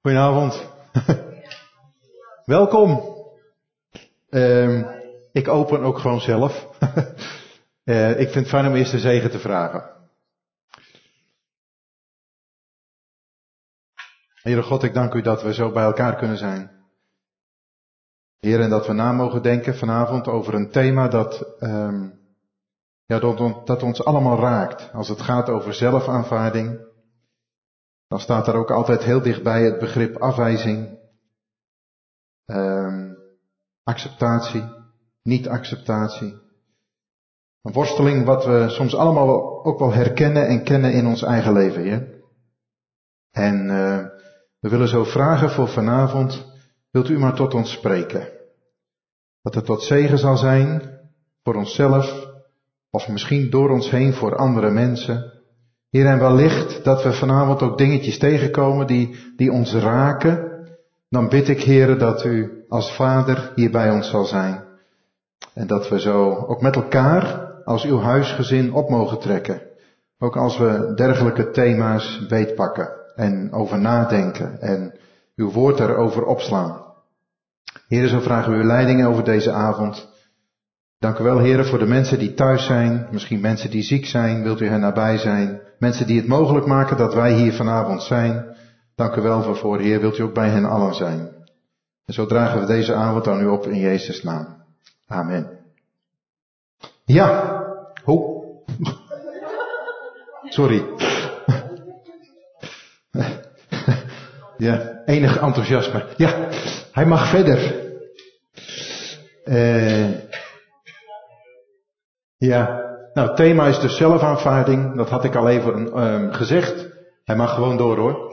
Goedenavond. Welkom. Ik open ook gewoon zelf. Ik vind het fijn om eerst de zegen te vragen. Heere God, ik dank u dat we zo bij elkaar kunnen zijn. Heer, en dat we na mogen denken vanavond over een thema dat ons allemaal raakt. Als het gaat over zelfaanvaarding, dan staat daar ook altijd heel dichtbij het begrip afwijzing, acceptatie, niet-acceptatie. Een worsteling wat we soms allemaal ook wel herkennen en kennen in ons eigen leven, Heer. En we willen zo vragen voor vanavond, wilt u maar tot ons spreken. Dat het tot zegen zal zijn voor onszelf, of misschien door ons heen voor andere mensen. Heer, en wellicht dat we vanavond ook dingetjes tegenkomen die ons raken. Dan bid ik, Heer, dat u als Vader hier bij ons zal zijn. En dat we zo ook met elkaar als uw huisgezin op mogen trekken. Ook als we dergelijke thema's beetpakken en over nadenken en uw woord erover opslaan. Heer, zo vragen we uw leiding over deze avond. Dank u wel, Heer, voor de mensen die thuis zijn, misschien mensen die ziek zijn, wilt u hen nabij zijn. Mensen die het mogelijk maken dat wij hier vanavond zijn. Dank u wel voor, Heer, wilt u ook bij hen allen zijn. En zo dragen we deze avond aan u op in Jezus' naam. Amen. Ja, sorry. Ja, enig enthousiasme. Ja, hij mag verder. Ja, nou, het thema is dus zelfaanvaarding. Dat had ik al even gezegd. Hij mag gewoon door, hoor.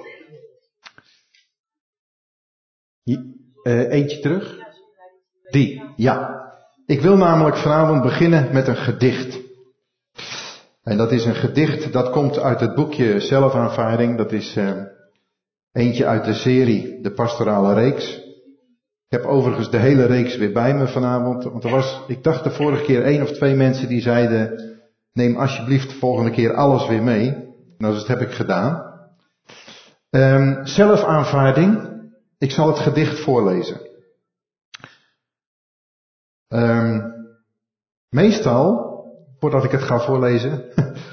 Eentje terug. Die, ja. Ik wil namelijk vanavond beginnen met een gedicht. En dat is een gedicht dat komt uit het boekje Zelfaanvaarding. Dat is eentje uit de serie De Pastorale Reeks. Ik heb overigens de hele reeks weer bij me vanavond. Want ik dacht de vorige keer 1 of 2 mensen die zeiden, neem alsjeblieft de volgende keer alles weer mee. Nou, dus dat heb ik gedaan. Zelfaanvaarding. Ik zal het gedicht voorlezen. Meestal, voordat ik het ga voorlezen,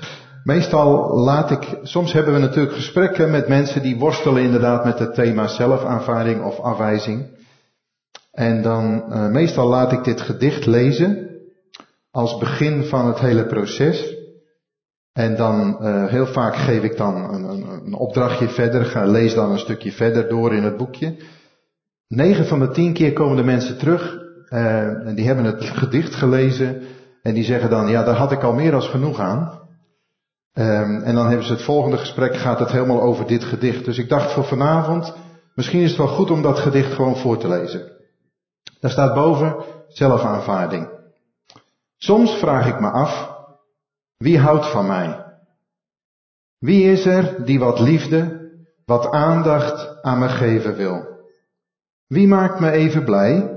soms hebben we natuurlijk gesprekken met mensen die worstelen inderdaad met het thema zelfaanvaarding of afwijzing. En dan meestal laat ik dit gedicht lezen als begin van het hele proces. En dan heel vaak geef ik dan een opdrachtje verder, lees dan een stukje verder door in het boekje. 9 van de 10 keer komen de mensen terug en die hebben het gedicht gelezen en die zeggen dan, ja, daar had ik al meer dan genoeg aan. En dan hebben ze het volgende gesprek, gaat het helemaal over dit gedicht. Dus ik dacht voor vanavond, misschien is het wel goed om dat gedicht gewoon voor te lezen. Daar staat boven zelfaanvaarding. Soms vraag ik me af, wie houdt van mij? Wie is er die wat liefde, wat aandacht aan me geven wil? Wie maakt me even blij?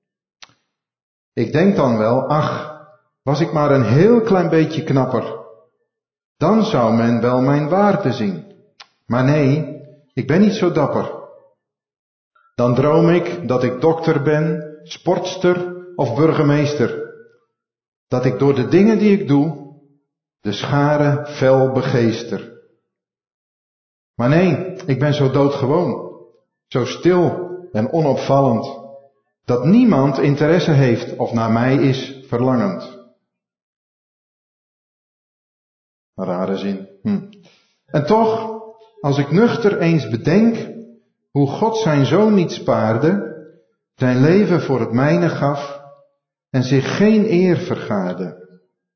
Ik denk dan wel, ach, was ik maar een heel klein beetje knapper. Dan zou men wel mijn waarde zien. Maar nee, ik ben niet zo dapper. Dan droom ik dat ik dokter ben, sportster of burgemeester. Dat ik door de dingen die ik doe, de schare fel begeester. Maar nee, ik ben zo doodgewoon, zo stil en onopvallend, dat niemand interesse heeft of naar mij is verlangend. Een rare zin. En toch, als ik nuchter eens bedenk hoe God zijn zoon niet spaarde, zijn leven voor het mijne gaf en zich geen eer vergaarde,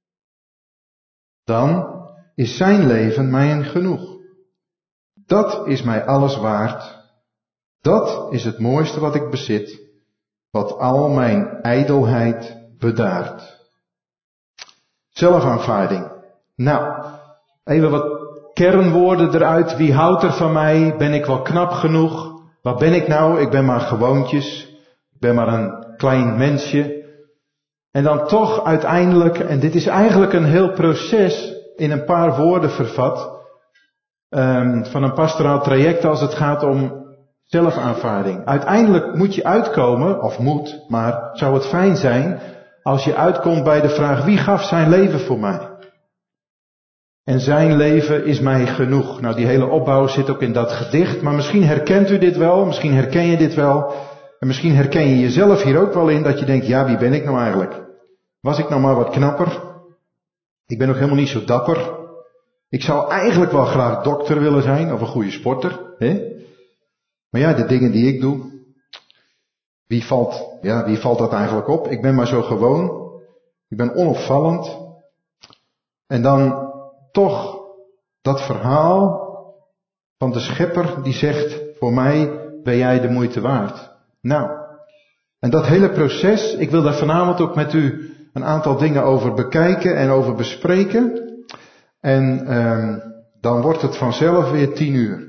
dan is zijn leven mij genoeg. Dat is mij alles waard. Dat is het mooiste wat ik bezit, wat al mijn ijdelheid bedaart. Zelfaanvaarding. Nou, even wat kernwoorden eruit. Wie houdt er van mij? Ben ik wel knap genoeg? Wat ben ik nou? Ik ben maar gewoontjes. Ik ben maar een klein mensje. En dan toch uiteindelijk, en dit is eigenlijk een heel proces in een paar woorden vervat, van een pastoraal traject als het gaat om Zelfaanvaarding. Uiteindelijk moet je uitkomen, of moet, maar zou het fijn zijn als je uitkomt bij de vraag: wie gaf zijn leven voor mij? En zijn leven is mij genoeg. Nou, die hele opbouw zit ook in dat gedicht, maar misschien herkent u dit wel, misschien herken je dit wel. En misschien herken je jezelf hier ook wel in, dat je denkt: ja, wie ben ik nou eigenlijk? Was ik nou maar wat knapper? Ik ben nog helemaal niet zo dapper. Ik zou eigenlijk wel graag dokter willen zijn, of een goede sporter. Hè? Maar ja, de dingen die ik doe, wie valt dat eigenlijk op? Ik ben maar zo gewoon. Ik ben onopvallend. En dan toch dat verhaal van de schepper die zegt: voor mij ben jij de moeite waard. Nou, en dat hele proces, ik wil daar vanavond ook met u een aantal dingen over bekijken en over bespreken. En dan wordt het vanzelf weer 10 uur.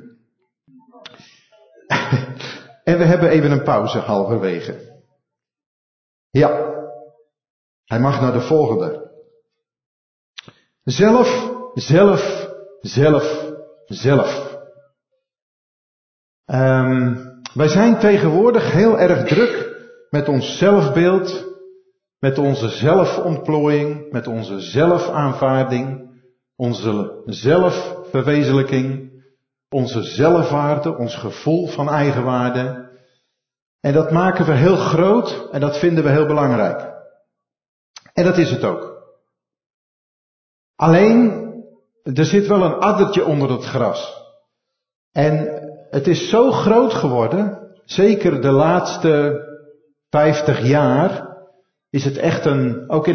En we hebben even een pauze halverwege. Ja, hij mag naar de volgende. Zelf. Wij zijn tegenwoordig heel erg druk met ons zelfbeeld, met onze zelfontplooiing, met onze zelfaanvaarding, onze zelfverwezenlijking, onze zelfwaarde, ons gevoel van eigenwaarde. En dat maken we heel groot en dat vinden we heel belangrijk. En dat is het ook. Alleen, er zit wel een addertje onder het gras. En het is zo groot geworden, zeker de laatste 50 jaar, is het echt heel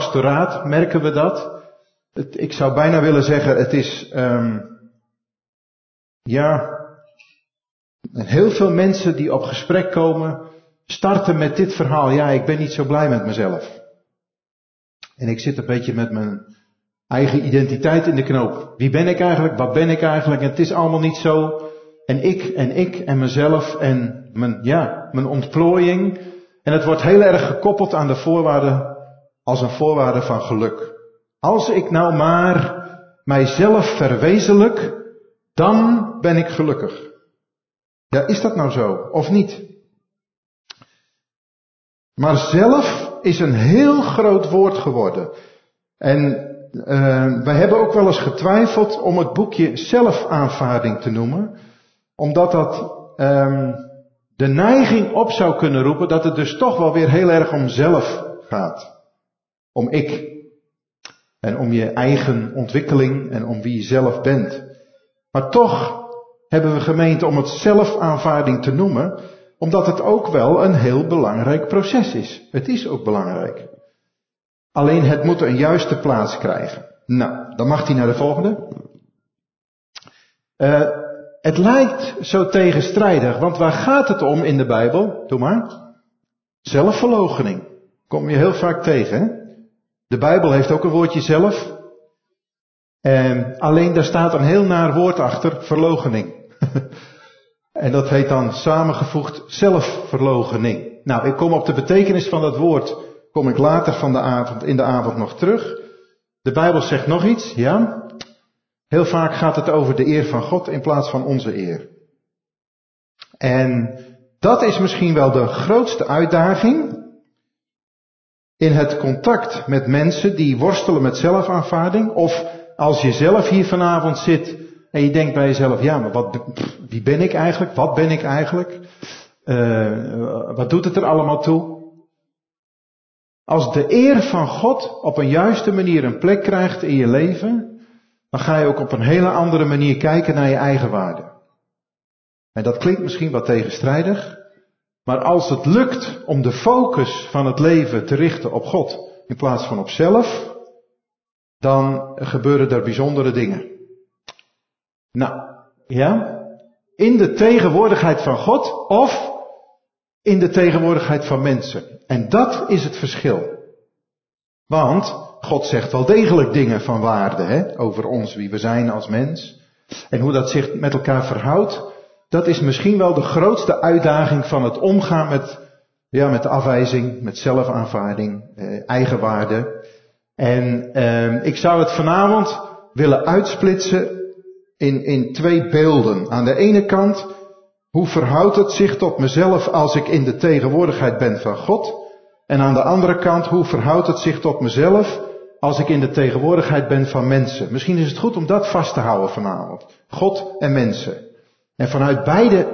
veel mensen die op gesprek komen, starten met dit verhaal: ja, ik ben niet zo blij met mezelf. En ik zit een beetje met mijn eigen identiteit in de knoop. Wie ben ik eigenlijk? Wat ben ik eigenlijk? En het is allemaal niet zo. En ik en mezelf en mijn ontplooiing. En het wordt heel erg gekoppeld aan de voorwaarden, als een voorwaarde van geluk. Als ik nou maar mijzelf verwezenlijk, dan ben ik gelukkig. Ja, is dat nou zo of niet? Maar zelf is een heel groot woord geworden. En wij hebben ook wel eens getwijfeld om het boekje zelfaanvaarding te noemen. Omdat dat de neiging op zou kunnen roepen dat het dus toch wel weer heel erg om zelf gaat. Om ik. En om je eigen ontwikkeling en om wie je zelf bent. Maar toch hebben we gemeend om het zelfaanvaarding te noemen, omdat het ook wel een heel belangrijk proces is. Het is ook belangrijk. Alleen het moet een juiste plaats krijgen. Nou, dan mag hij naar de volgende. Het lijkt zo tegenstrijdig, want waar gaat het om in de Bijbel? Doe maar. Zelfverloochening. Kom je heel vaak tegen, hè? De Bijbel heeft ook een woordje zelf. Alleen daar staat een heel naar woord achter: verloochening. En dat heet dan samengevoegd zelfverloochening. Nou, ik kom op de betekenis van dat woord, kom ik later in de avond nog terug. De Bijbel zegt nog iets, ja. Heel vaak gaat het over de eer van God in plaats van onze eer. En dat is misschien wel de grootste uitdaging in het contact met mensen die worstelen met zelfaanvaarding. Of als je zelf hier vanavond zit en je denkt bij jezelf: ja, maar wie ben ik eigenlijk? Wat ben ik eigenlijk? Wat doet het er allemaal toe? Als de eer van God op een juiste manier een plek krijgt in je leven, dan ga je ook op een hele andere manier kijken naar je eigen waarde. En dat klinkt misschien wat tegenstrijdig, maar als het lukt om de focus van het leven te richten op God in plaats van op zelf, dan gebeuren er bijzondere dingen. Nou, ja, in de tegenwoordigheid van God of in de tegenwoordigheid van mensen. En dat is het verschil. Want God zegt wel degelijk dingen van waarde, hè, over ons, wie we zijn als mens. En hoe dat zich met elkaar verhoudt, dat is misschien wel de grootste uitdaging van het omgaan met de afwijzing, met zelfaanvaarding, eigenwaarde. En ik zou het vanavond willen uitsplitsen in 2 beelden. Aan de ene kant Hoe verhoudt het zich tot mezelf als ik in de tegenwoordigheid ben van God? En aan de andere kant, hoe verhoudt het zich tot mezelf als ik in de tegenwoordigheid ben van mensen? Misschien is het goed om dat vast te houden vanavond. God en mensen. En vanuit beide,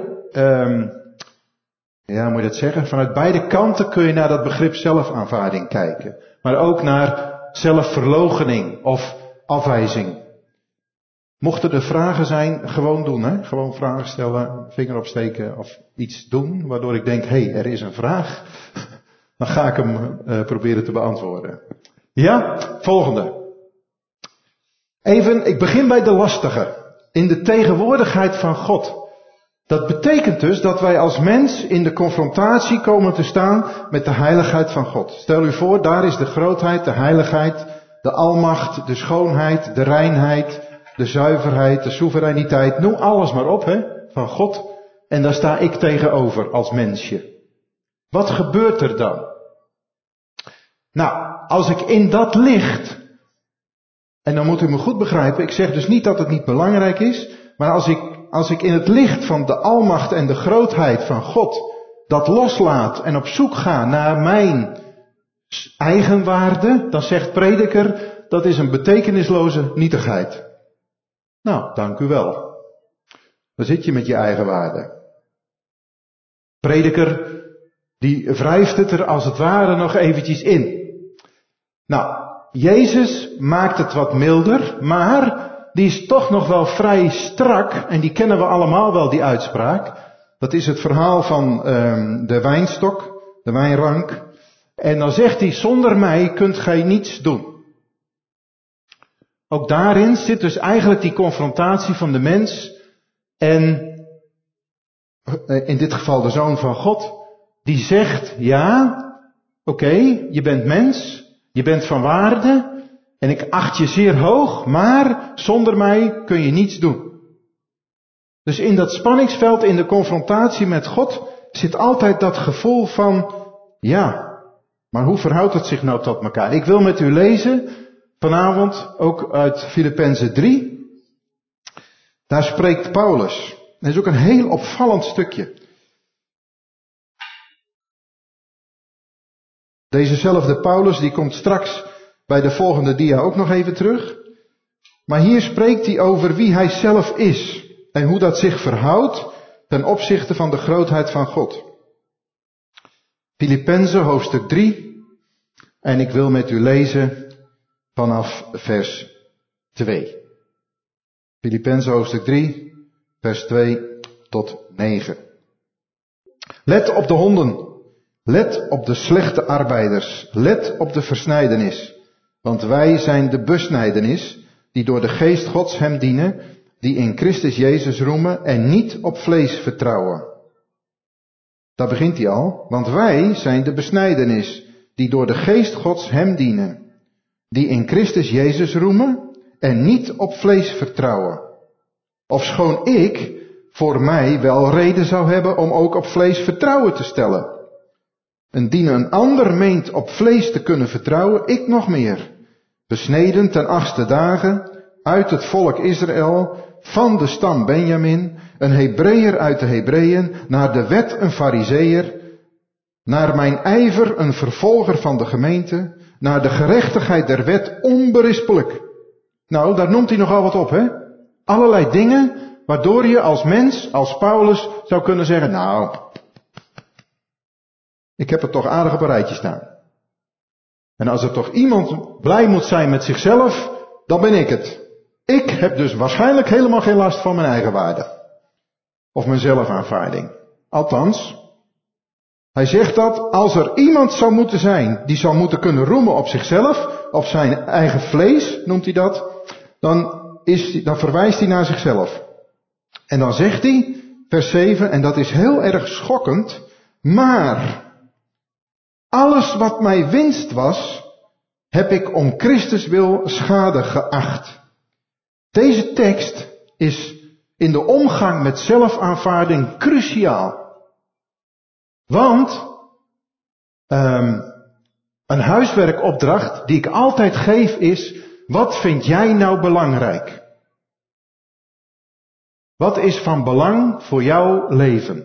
moet je dat zeggen? Vanuit beide kanten kun je naar dat begrip zelfaanvaarding kijken. Maar ook naar zelfverloochening of afwijzing. Mochten er vragen zijn, gewoon doen, hè? Gewoon vragen stellen, vinger opsteken of iets doen, waardoor ik denk, er is een vraag. Dan ga ik hem proberen te beantwoorden. Ja, volgende. Even, ik begin bij de lastige. In de tegenwoordigheid van God. Dat betekent dus dat wij als mens in de confrontatie komen te staan met de heiligheid van God. Stel u voor, daar is de grootheid, de heiligheid, de almacht, de schoonheid, de reinheid, de zuiverheid, de soevereiniteit. Noem alles maar op, van God. En daar sta ik tegenover als mensje. Wat gebeurt er dan? Nou, als ik in dat licht, en dan moet u me goed begrijpen, ik zeg dus niet dat het niet belangrijk is, maar als ik in het licht van de almacht en de grootheid van God dat loslaat en op zoek ga naar mijn eigenwaarde, dan zegt Prediker, dat is een betekenisloze nietigheid. Nou, dank u wel. Dan zit je met je eigenwaarde. Prediker, die wrijft het er als het ware nog eventjes in. Nou, Jezus maakt het wat milder, maar die is toch nog wel vrij strak, en die kennen we allemaal wel, die uitspraak. Dat is het verhaal van de wijnstok, de wijnrank. En dan zegt hij, zonder mij kunt gij niets doen. Ook daarin zit dus eigenlijk die confrontatie van de mens en in dit geval de Zoon van God, die zegt, ja, oké, je bent mens, je bent van waarde en ik acht je zeer hoog, maar zonder mij kun je niets doen. Dus in dat spanningsveld, in de confrontatie met God, zit altijd dat gevoel van, ja, maar hoe verhoudt het zich nou tot elkaar? Ik wil met u lezen vanavond ook uit Filippenzen 3. Daar spreekt Paulus. Dat is ook een heel opvallend stukje. Dezezelfde Paulus, die komt straks bij de volgende dia ook nog even terug. Maar hier spreekt hij over wie hij zelf is. En hoe dat zich verhoudt ten opzichte van de grootheid van God. Filippenzen hoofdstuk 3. En ik wil met u lezen vanaf vers 2. Filippenzen hoofdstuk 3, vers 2 tot 9. Let op de honden. Let op de slechte arbeiders. Let op de versnijdenis. Want wij zijn de besnijdenis, die door de geest Gods hem dienen, die in Christus Jezus roemen en niet op vlees vertrouwen. Daar begint hij al. Want wij zijn de besnijdenis, die door de geest Gods hem dienen, die in Christus Jezus roemen en niet op vlees vertrouwen. Ofschoon ik voor mij wel reden zou hebben om ook op vlees vertrouwen te stellen. Indien een ander meent op vlees te kunnen vertrouwen, ik nog meer. Besneden ten 8e dagen, uit het volk Israël, van de stam Benjamin, een Hebreeër uit de Hebreeën, naar de wet een Farizeeër, naar mijn ijver een vervolger van de gemeente, naar de gerechtigheid der wet onberispelijk. Nou, daar noemt hij nogal wat op, hè? Allerlei dingen waardoor je als mens, als Paulus, zou kunnen zeggen, nou, ik heb het toch aardig op een rijtje staan. En als er toch iemand blij moet zijn met zichzelf, dan ben ik het. Ik heb dus waarschijnlijk helemaal geen last van mijn eigen waarde. Of mijn zelfaanvaarding. Althans, hij zegt dat als er iemand zou moeten zijn die zou moeten kunnen roemen op zichzelf, op zijn eigen vlees, noemt hij dat, dan verwijst hij naar zichzelf. En dan zegt hij, vers 7, en dat is heel erg schokkend, maar alles wat mij winst was, heb ik om Christus wil schade geacht. Deze tekst is in de omgang met zelfaanvaarding cruciaal. Want een huiswerkopdracht die ik altijd geef is, wat vind jij nou belangrijk? Wat is van belang voor jouw leven?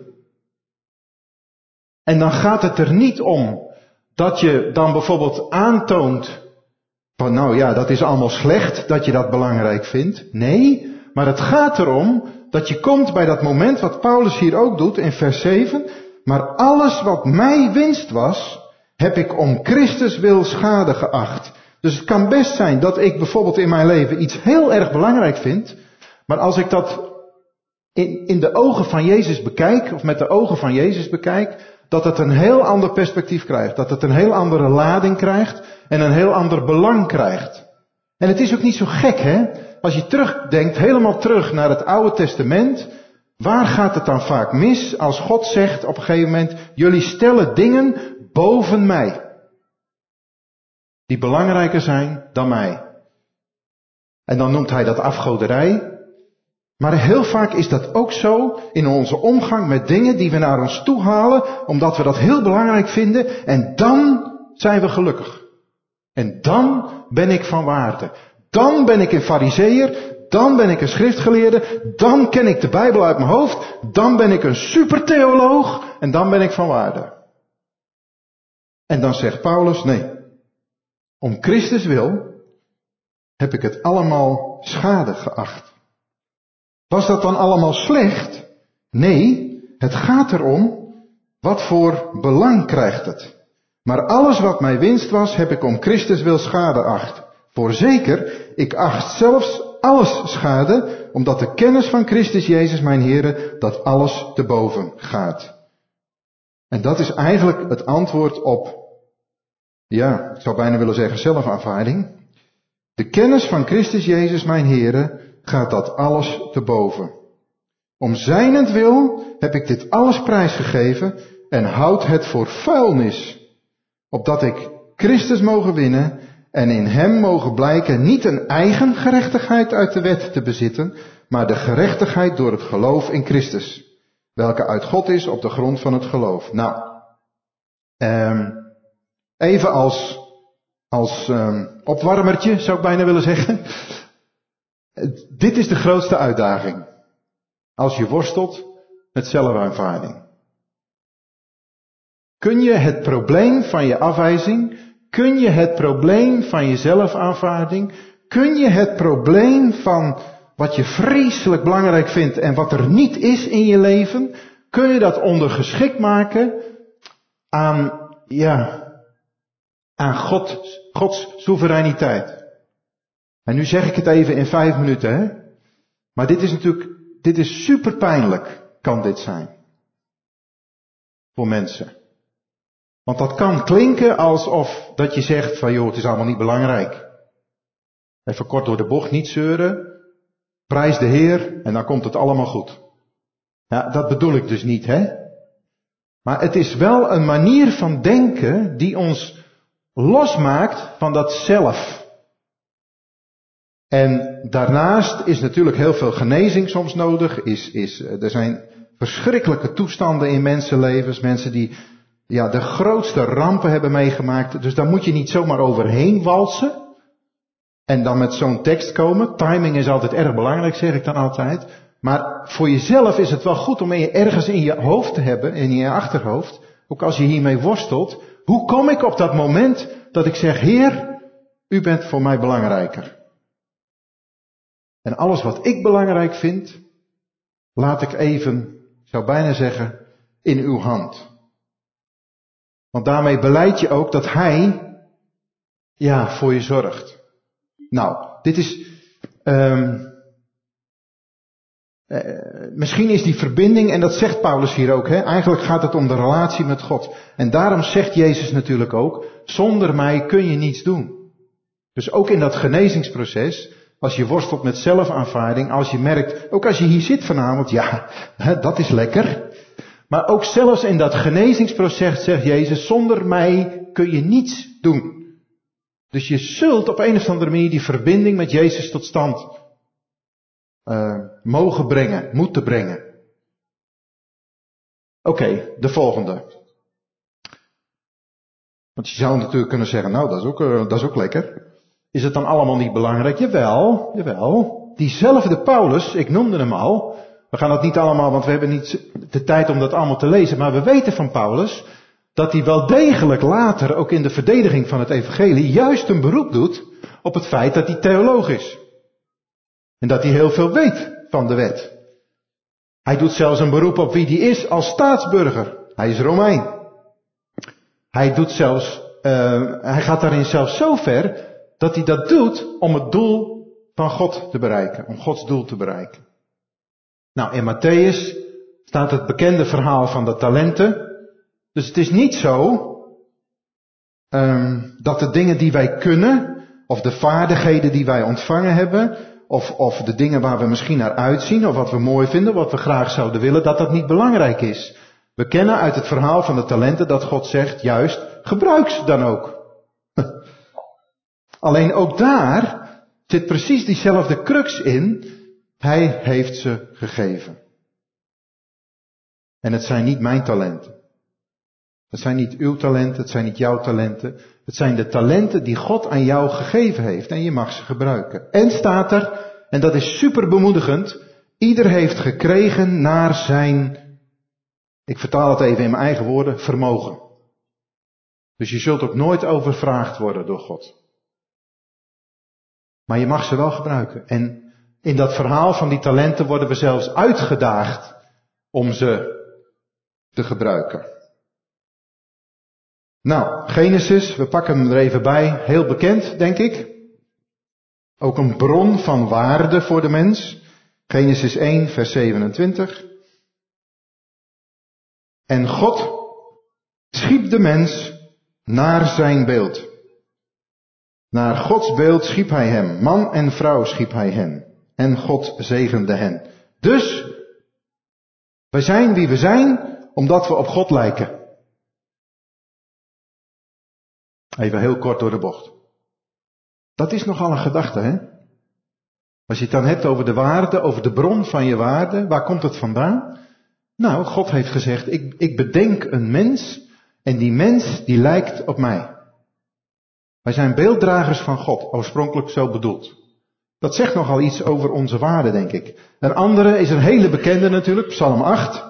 En dan gaat het er niet om dat je dan bijvoorbeeld aantoont van nou ja, dat is allemaal slecht dat je dat belangrijk vindt. Nee, maar het gaat erom dat je komt bij dat moment wat Paulus hier ook doet in vers 7. Maar alles wat mij winst was, heb ik om Christus wil schade geacht. Dus het kan best zijn dat ik bijvoorbeeld in mijn leven iets heel erg belangrijk vind. Maar als ik dat in de ogen van Jezus bekijk, of met de ogen van Jezus bekijk, dat het een heel ander perspectief krijgt. Dat het een heel andere lading krijgt en een heel ander belang krijgt. En het is ook niet zo gek, hè? Als je terugdenkt, helemaal terug naar het Oude Testament, waar gaat het dan vaak mis als God zegt op een gegeven moment, jullie stellen dingen boven mij. Die belangrijker zijn dan mij. En dan noemt hij dat afgoderij. Maar heel vaak is dat ook zo in onze omgang met dingen die we naar ons toe halen, omdat we dat heel belangrijk vinden. En dan zijn we gelukkig. En dan ben ik van waarde. Dan ben ik een farizeeër. Dan ben ik een schriftgeleerde. Dan ken ik de Bijbel uit mijn hoofd. Dan ben ik een supertheoloog. En dan ben ik van waarde. En dan zegt Paulus, nee. Om Christus wil heb ik het allemaal schade geacht. Was dat dan allemaal slecht? Nee, het gaat erom, wat voor belang krijgt het? Maar alles wat mij winst was, heb ik om Christus wil schade acht. Voorzeker, ik acht zelfs alles schade, omdat de kennis van Christus Jezus mijn Heere, dat alles te boven gaat. En dat is eigenlijk het antwoord op, ja, ik zou bijna willen zeggen zelfaanvaarding. De kennis van Christus Jezus mijn Heere, gaat dat alles te boven. Om zijnentwil heb ik dit alles prijsgegeven en houd het voor vuilnis, opdat ik Christus mogen winnen en in hem mogen blijken niet een eigen gerechtigheid uit de wet te bezitten, maar de gerechtigheid door het geloof in Christus, welke uit God is op de grond van het geloof. Nou, even als opwarmertje zou ik bijna willen zeggen. Dit is de grootste uitdaging. Als je worstelt met zelfaanvaarding. Kun je het probleem van je afwijzing, kun je het probleem van je zelfaanvaarding, kun je het probleem van wat je vreselijk belangrijk vindt en wat er niet is in je leven, kun je dat ondergeschikt maken aan Gods soevereiniteit. En nu zeg ik het even in 5 minuten, hè. Maar dit is super pijnlijk, kan dit zijn. Voor mensen. Want dat kan klinken alsof dat je zegt van joh, het is allemaal niet belangrijk. Even kort door de bocht, niet zeuren. Prijs de Heer en dan komt het allemaal goed. Ja, dat bedoel ik dus niet, hè. Maar het is wel een manier van denken die ons losmaakt van dat zelf. En daarnaast is natuurlijk heel veel genezing soms nodig. Er zijn verschrikkelijke toestanden in mensenlevens. Mensen die de grootste rampen hebben meegemaakt. Dus daar moet je niet zomaar overheen walsen. En dan met zo'n tekst komen. Timing is altijd erg belangrijk, zeg ik dan altijd. Maar voor jezelf is het wel goed om ergens in je hoofd te hebben, in je achterhoofd. Ook als je hiermee worstelt. Hoe kom ik op dat moment dat ik zeg, Heer, u bent voor mij belangrijker. En alles wat ik belangrijk vind, laat ik even, ik zou bijna zeggen, in uw hand. Want daarmee belijd je ook dat Hij, voor je zorgt. Nou, dit is, misschien is die verbinding, en dat zegt Paulus hier ook, hè, eigenlijk gaat het om de relatie met God. En daarom zegt Jezus natuurlijk ook, zonder mij kun je niets doen. Dus ook in dat genezingsproces, als je worstelt met zelfaanvaarding, als je merkt, ook als je hier zit vanavond, dat is lekker. Maar ook zelfs in dat genezingsproces zegt Jezus, zonder mij kun je niets doen. Dus je zult op een of andere manier die verbinding met Jezus tot stand mogen brengen, moeten brengen. Oké, de volgende. Want je zou natuurlijk kunnen zeggen, nou dat is ook lekker. Is het dan allemaal niet belangrijk? Jawel. Diezelfde Paulus, ik noemde hem al, We gaan dat niet allemaal, want we hebben niet de tijd om dat allemaal te lezen. Maar we weten van Paulus dat hij wel degelijk later, ook in de verdediging van het evangelie, juist een beroep doet op het feit dat hij theoloog is. En dat hij heel veel weet van de wet. Hij doet zelfs een beroep op wie hij is als staatsburger. Hij is Romein. Hij gaat daarin zelfs zo ver dat hij dat doet om het doel van God te bereiken. Om Gods doel te bereiken. Nou, in Mattheüs staat het bekende verhaal van de talenten. Dus het is niet zo dat de dingen die wij kunnen, of de vaardigheden die wij ontvangen hebben, of de dingen waar we misschien naar uitzien, of wat we mooi vinden, wat we graag zouden willen, dat dat niet belangrijk is. We kennen uit het verhaal van de talenten dat God zegt, juist, gebruik ze dan ook. Alleen ook daar zit precies diezelfde crux in. Hij heeft ze gegeven. En het zijn niet mijn talenten. Het zijn niet uw talenten, het zijn niet jouw talenten. Het zijn de talenten die God aan jou gegeven heeft en je mag ze gebruiken. En staat er, en dat is super bemoedigend, ieder heeft gekregen naar zijn, ik vertaal het even in mijn eigen woorden, vermogen. Dus je zult ook nooit overvraagd worden door God. Maar je mag ze wel gebruiken. En in dat verhaal van die talenten worden we zelfs uitgedaagd om ze te gebruiken. Nou, Genesis, we pakken hem er even bij, heel bekend, denk ik. Ook een bron van waarde voor de mens. Genesis 1, vers 27. En God schiep de mens naar zijn beeld. Naar Gods beeld schiep hij hem. Man en vrouw schiep hij hen. En God zegende hen. Dus, wij zijn wie we zijn, omdat we op God lijken. Even heel kort door de bocht. Dat is nogal een gedachte, hè? Als je het dan hebt over de waarde, over de bron van je waarde, waar komt het vandaan? Nou, God heeft gezegd, ik bedenk een mens en die mens die lijkt op mij. Wij zijn beelddragers van God, oorspronkelijk zo bedoeld. Dat zegt nogal iets over onze waarde, denk ik. Een andere is een hele bekende natuurlijk, Psalm 8.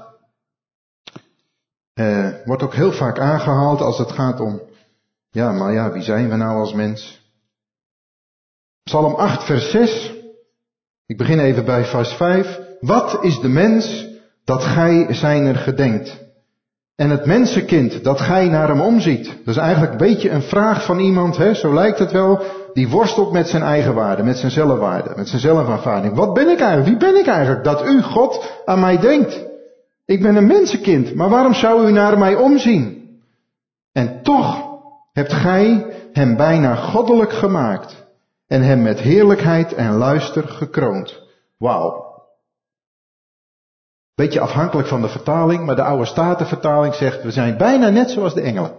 Wordt ook heel vaak aangehaald als het gaat om, ja, maar ja, wie zijn we nou als mens? Psalm 8, vers 6. Ik begin even bij vers 5. Wat is de mens dat gij zijner gedenkt? En het mensenkind dat gij naar hem omziet. Dat is eigenlijk een beetje een vraag van iemand, hè? Zo lijkt het wel, die worstelt met zijn eigen waarde, met zijn zelfwaarde, met zijn zelfaanvaarding. Wat ben ik eigenlijk? Wie ben ik eigenlijk? Dat u, God, aan mij denkt. Ik ben een mensenkind, maar waarom zou u naar mij omzien? En toch hebt gij hem bijna goddelijk gemaakt en hem met heerlijkheid en luister gekroond. Wauw. Beetje afhankelijk van de vertaling, maar de oude Statenvertaling zegt, we zijn bijna net zoals de engelen.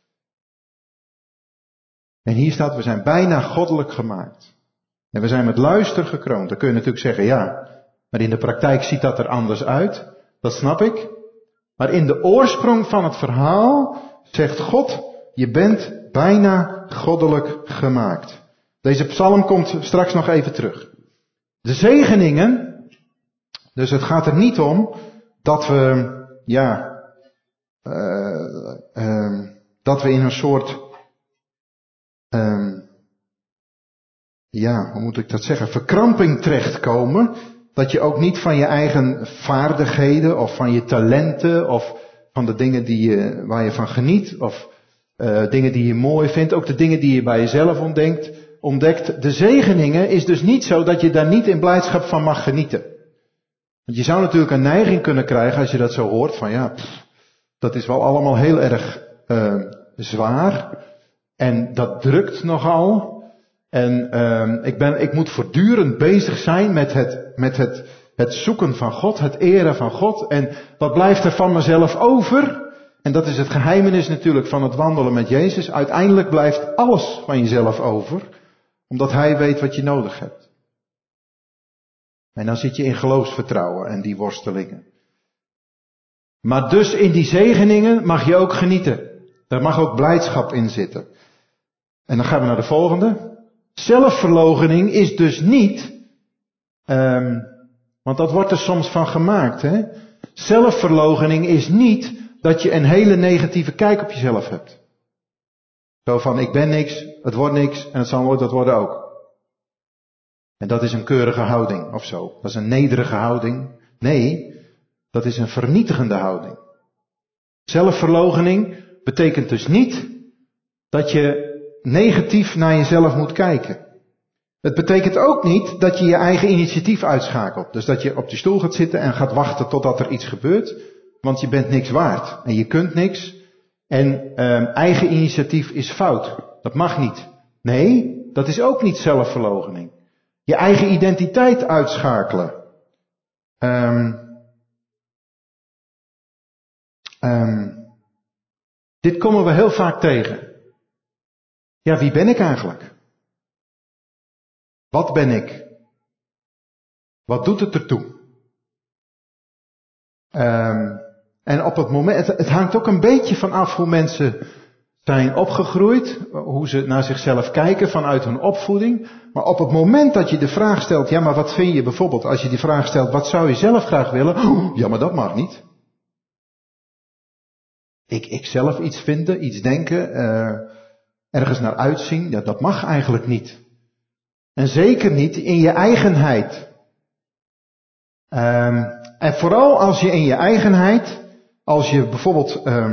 En hier staat, we zijn bijna goddelijk gemaakt. En we zijn met luister gekroond. Dan kun je natuurlijk zeggen, ja, maar in de praktijk ziet dat er anders uit. Dat snap ik. Maar in de oorsprong van het verhaal zegt God, je bent bijna goddelijk gemaakt. Deze psalm komt straks nog even terug. De zegeningen, dus het gaat er niet om dat we, dat we in een soort, hoe moet ik dat zeggen, verkramping terechtkomen. Dat je ook niet van je eigen vaardigheden of van je talenten of van de dingen waar je van geniet of dingen die je mooi vindt, ook de dingen die je bij jezelf ontdekt. De zegeningen is dus niet zo dat je daar niet in blijdschap van mag genieten. Want je zou natuurlijk een neiging kunnen krijgen als je dat zo hoort van dat is wel allemaal heel erg zwaar en dat drukt nogal. En ik moet voortdurend bezig zijn met het zoeken van God, het eren van God. En wat blijft er van mezelf over? En dat is het geheimenis natuurlijk van het wandelen met Jezus. Uiteindelijk blijft alles van jezelf over, omdat Hij weet wat je nodig hebt. En dan zit je in geloofsvertrouwen en die worstelingen. Maar dus in die zegeningen mag je ook genieten. Daar mag ook blijdschap in zitten. En dan gaan we naar de volgende. Zelfverloochening is dus niet, Want dat wordt er soms van gemaakt, hè. Zelfverloochening is niet dat je een hele negatieve kijk op jezelf hebt. Zo van, ik ben niks, het wordt niks en het zal nooit wat worden ook. En dat is een keurige houding of zo. Dat is een nederige houding. Nee, dat is een vernietigende houding. Zelfverloochening betekent dus niet dat je negatief naar jezelf moet kijken. Het betekent ook niet dat je je eigen initiatief uitschakelt. Dus dat je op je stoel gaat zitten en gaat wachten totdat er iets gebeurt. Want je bent niks waard. En je kunt niks. En eigen initiatief is fout. Dat mag niet. Nee, dat is ook niet zelfverloochening. Je eigen identiteit uitschakelen. Dit komen we heel vaak tegen. Ja, wie ben ik eigenlijk? Wat ben ik? Wat doet het ertoe? En op het moment, het hangt ook een beetje van af hoe mensen zijn opgegroeid, hoe ze naar zichzelf kijken vanuit hun opvoeding. Maar op het moment dat je de vraag stelt, ja maar wat vind je bijvoorbeeld, als je die vraag stelt, wat zou je zelf graag willen? Oh, ja maar dat mag niet. Ik zelf iets vinden, iets denken, ergens naar uitzien, ja, dat mag eigenlijk niet. En zeker niet in je eigenheid. En vooral als je in je eigenheid, als je bijvoorbeeld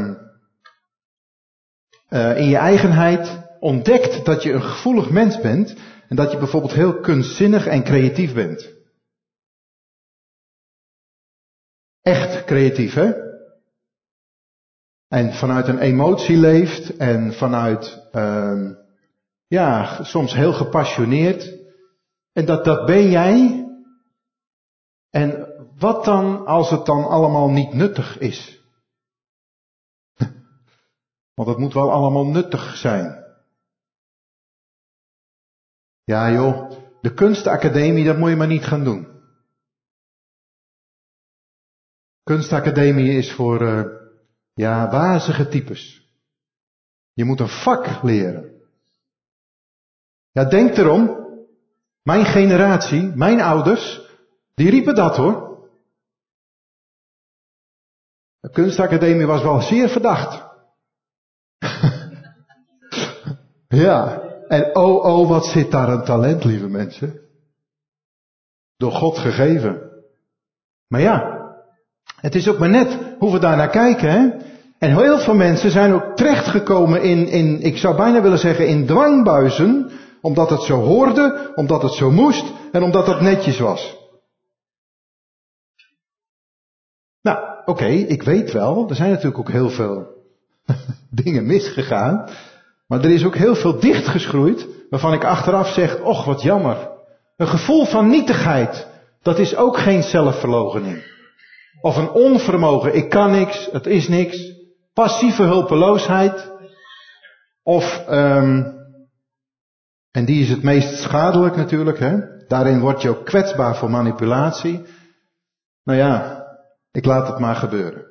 in je eigenheid ontdekt dat je een gevoelig mens bent en dat je bijvoorbeeld heel kunstzinnig en creatief bent. Echt creatief, hè? En vanuit een emotie leeft en vanuit, soms heel gepassioneerd. En dat ben jij. En wat dan als het dan allemaal niet nuttig is? Want het moet wel allemaal nuttig zijn. Ja joh, de kunstacademie, dat moet je maar niet gaan doen. Kunstacademie is voor, wazige types. Je moet een vak leren. Ja, denk erom. Mijn generatie, mijn ouders, die riepen dat hoor. De kunstacademie was wel zeer verdacht. Ja, en wat zit daar een talent, lieve mensen. Door God gegeven. Maar ja, het is ook maar net hoe we daar naar kijken, hè. En heel veel mensen zijn ook terechtgekomen in, ik zou bijna willen zeggen, in dwangbuizen, omdat het zo hoorde, omdat het zo moest en omdat het netjes was. Nou, oké, ik weet wel, er zijn natuurlijk ook heel veel dingen misgegaan, maar er is ook heel veel dichtgeschroeid, waarvan ik achteraf zeg, och wat jammer. Een gevoel van nietigheid, dat is ook geen zelfverloochening. Of een onvermogen, ik kan niks, het is niks. Passieve hulpeloosheid. Of, en die is het meest schadelijk natuurlijk, hè. Daarin word je ook kwetsbaar voor manipulatie. Nou ja, ik laat het maar gebeuren.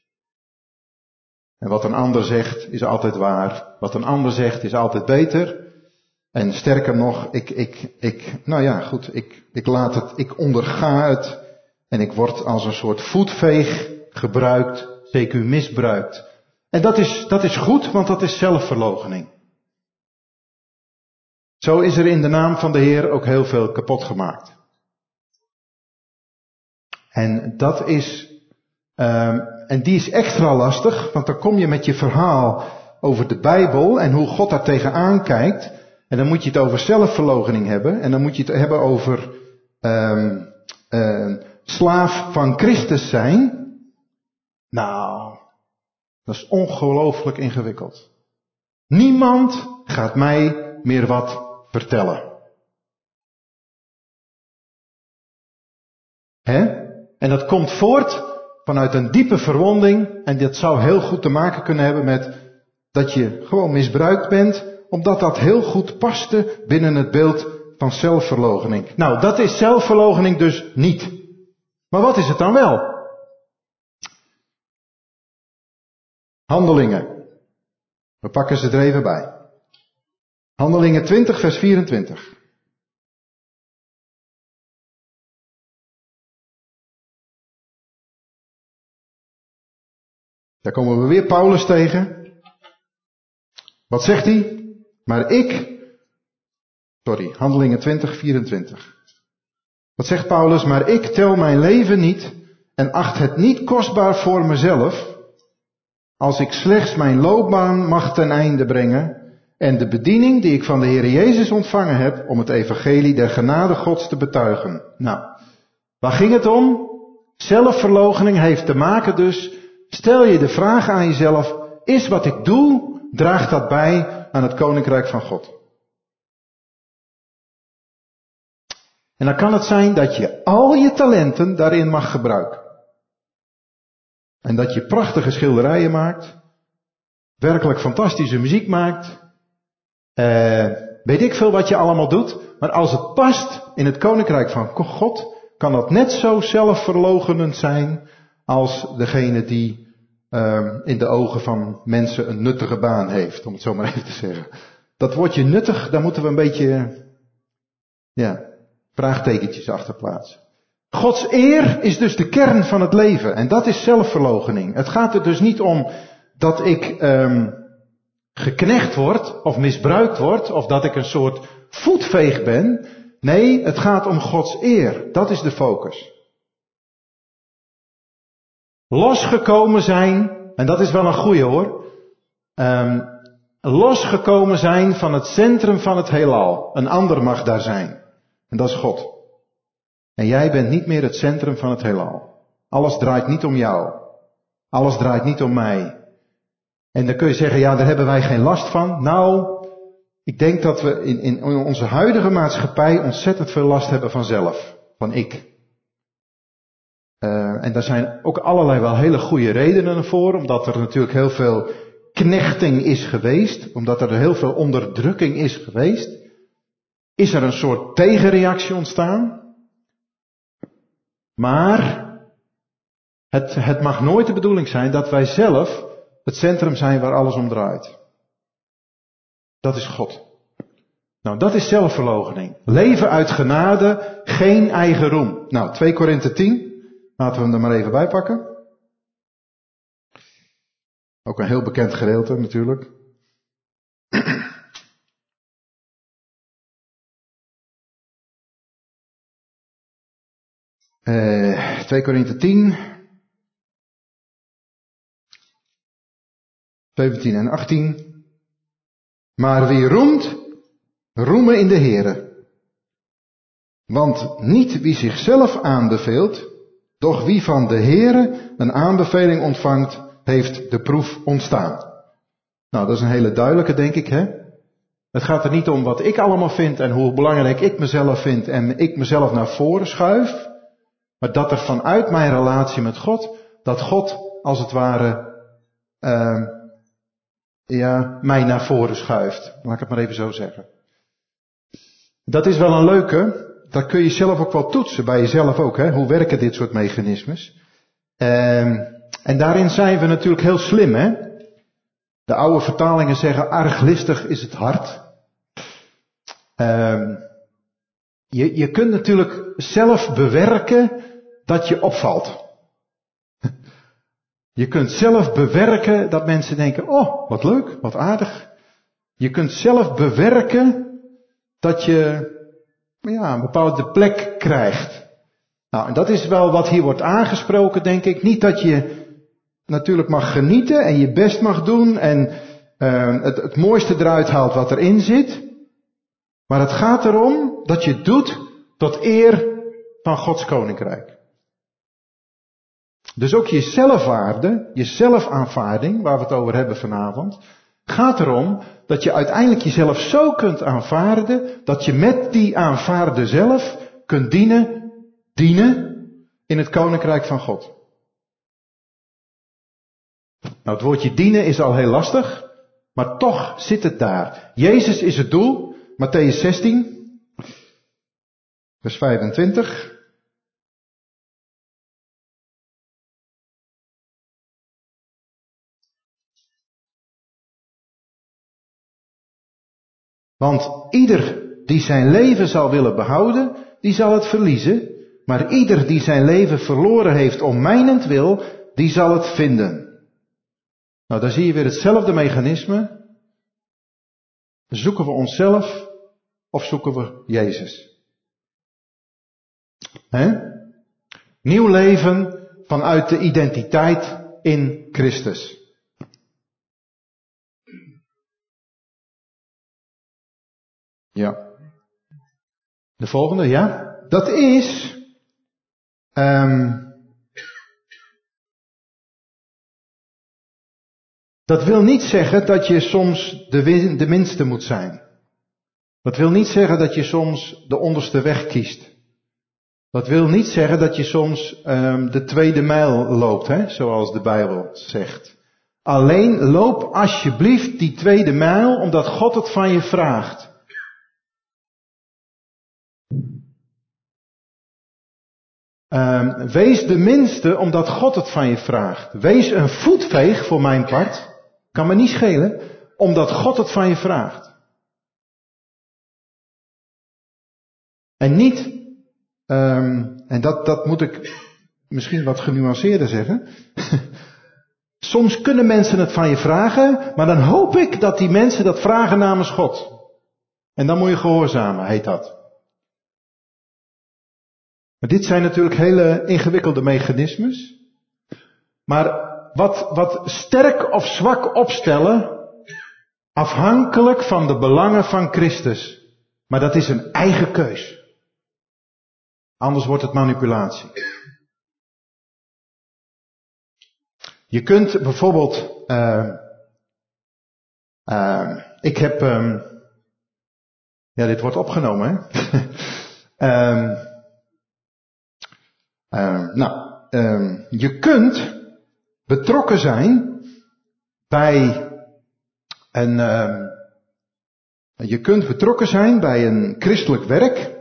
En wat een ander zegt is altijd waar. Wat een ander zegt is altijd beter. En sterker nog, ik laat het, ik onderga het. En ik word als een soort voetveeg gebruikt, CQ misbruikt. En dat is goed, want dat is zelfverloochening. Zo is er in de naam van de Heer ook heel veel kapot gemaakt. En dat is, en die is extra lastig, want dan kom je met je verhaal over de Bijbel en hoe God daar tegenaan kijkt. En dan moet je het over zelfverloochening hebben. En dan moet je het hebben over slaaf van Christus zijn. Nou, dat is ongelooflijk ingewikkeld. Niemand gaat mij meer wat vertellen. Hè? En dat komt voort vanuit een diepe verwonding. En dat zou heel goed te maken kunnen hebben met dat je gewoon misbruikt bent. Omdat dat heel goed paste binnen het beeld van zelfverloochening. Nou, dat is zelfverloochening dus niet. Maar wat is het dan wel? Handelingen. We pakken ze er even bij. Handelingen 20 vers 24. Daar komen we weer Paulus tegen. Wat zegt hij? Handelingen 20:24. Wat zegt Paulus? Maar ik tel mijn leven niet en acht het niet kostbaar voor mezelf, als ik slechts mijn loopbaan mag ten einde brengen en de bediening die ik van de Heer Jezus ontvangen heb om het evangelie der genade Gods te betuigen. Nou, waar ging het om? Zelfverloochening heeft te maken dus, stel je de vraag aan jezelf, is wat ik doe, draagt dat bij aan het koninkrijk van God? En dan kan het zijn dat je al je talenten daarin mag gebruiken. En dat je prachtige schilderijen maakt, werkelijk fantastische muziek maakt, weet ik veel wat je allemaal doet. Maar als het past in het koninkrijk van God, kan dat net zo zelfverloochenend zijn als degene die in de ogen van mensen een nuttige baan heeft, om het zo maar even te zeggen. Dat woordje nuttig, daar moeten we een beetje, vraagtekentjes achter plaatsen. Gods eer is dus de kern van het leven en dat is zelfverloochening. Het gaat er dus niet om dat ik geknecht word of misbruikt word of dat ik een soort voetveeg ben. Nee, het gaat om Gods eer. Dat is de focus. Losgekomen zijn, en dat is wel een goeie hoor, losgekomen zijn van het centrum van het heelal. Een ander mag daar zijn. En dat is God. En jij bent niet meer het centrum van het heelal. Alles draait niet om jou. Alles draait niet om mij. En dan kun je zeggen, ja, daar hebben wij geen last van. Nou, ik denk dat we in onze huidige maatschappij ontzettend veel last hebben van zelf. Van ik. En daar zijn ook allerlei wel hele goede redenen voor. Omdat er natuurlijk heel veel knechting is geweest. Omdat er heel veel onderdrukking is geweest. Is er een soort tegenreactie ontstaan. Maar het mag nooit de bedoeling zijn dat wij zelf het centrum zijn waar alles om draait. Dat is God. Nou, dat is zelfverloochening. Leven uit genade, geen eigen roem. Nou, 2 Korinthe 10. Laten we hem er maar even bij pakken. Ook een heel bekend gedeelte natuurlijk. 2 Korinthe 10, 17 en 18. Maar wie roemt, roemen in de Here. Want niet wie zichzelf aanbeveelt, doch wie van de Here een aanbeveling ontvangt, heeft de proef ontstaan. Nou, dat is een hele duidelijke, denk ik, hè? Het gaat er niet om wat ik allemaal vind en hoe belangrijk ik mezelf vind en ik mezelf naar voren schuif. Maar dat er vanuit mijn relatie met God, dat God als het ware mij naar voren schuift. Laat ik het maar even zo zeggen. Dat is wel een leuke. Dat kun je zelf ook wel toetsen, bij jezelf ook. Hè? Hoe werken dit soort mechanismes? En daarin zijn we natuurlijk heel slim. Hè? De oude vertalingen zeggen, arglistig is het hart. Je kunt natuurlijk zelf bewerken dat je opvalt. Je kunt zelf bewerken dat mensen denken, oh, wat leuk, wat aardig. Je kunt zelf bewerken dat je een bepaalde plek krijgt. Nou, en dat is wel wat hier wordt aangesproken, denk ik. Niet dat je natuurlijk mag genieten en je best mag doen en het mooiste eruit haalt wat erin zit. Maar het gaat erom dat je het doet tot eer van Gods koninkrijk. Dus ook je zelfwaarde, je zelfaanvaarding, waar we het over hebben vanavond, gaat erom dat je uiteindelijk jezelf zo kunt aanvaarden, dat je met die aanvaarde zelf kunt dienen in het koninkrijk van God. Nou, het woordje dienen is al heel lastig, maar toch zit het daar. Jezus is het doel, Mattheüs 16, vers 25. Want ieder die zijn leven zal willen behouden, die zal het verliezen. Maar ieder die zijn leven verloren heeft om mijnentwil, die zal het vinden. Nou, daar zie je weer hetzelfde mechanisme. Zoeken we onszelf of zoeken we Jezus? Nieuw leven vanuit de identiteit in Christus. Ja. De volgende, ja. Dat is... dat wil niet zeggen dat je soms de minste moet zijn. Dat wil niet zeggen dat je soms de onderste weg kiest. Dat wil niet zeggen dat je soms de tweede mijl loopt, zoals de Bijbel zegt. Alleen loop alsjeblieft die tweede mijl omdat God het van je vraagt. Wees de minste omdat God het van je vraagt. Wees een voetveeg voor mijn part. Kan me niet schelen. Omdat God het van je vraagt. En niet, en dat moet ik misschien wat genuanceerder zeggen. Soms kunnen mensen het van je vragen, maar dan hoop ik dat die mensen dat vragen namens God. En dan moet je gehoorzamen, heet dat. Maar dit zijn natuurlijk hele ingewikkelde mechanismes. Maar wat sterk of zwak opstellen, afhankelijk van de belangen van Christus. Maar dat is een eigen keus. Anders wordt het manipulatie. Je kunt bijvoorbeeld, ik heb, ja, dit wordt opgenomen, hè. Je kunt betrokken zijn bij een christelijk werk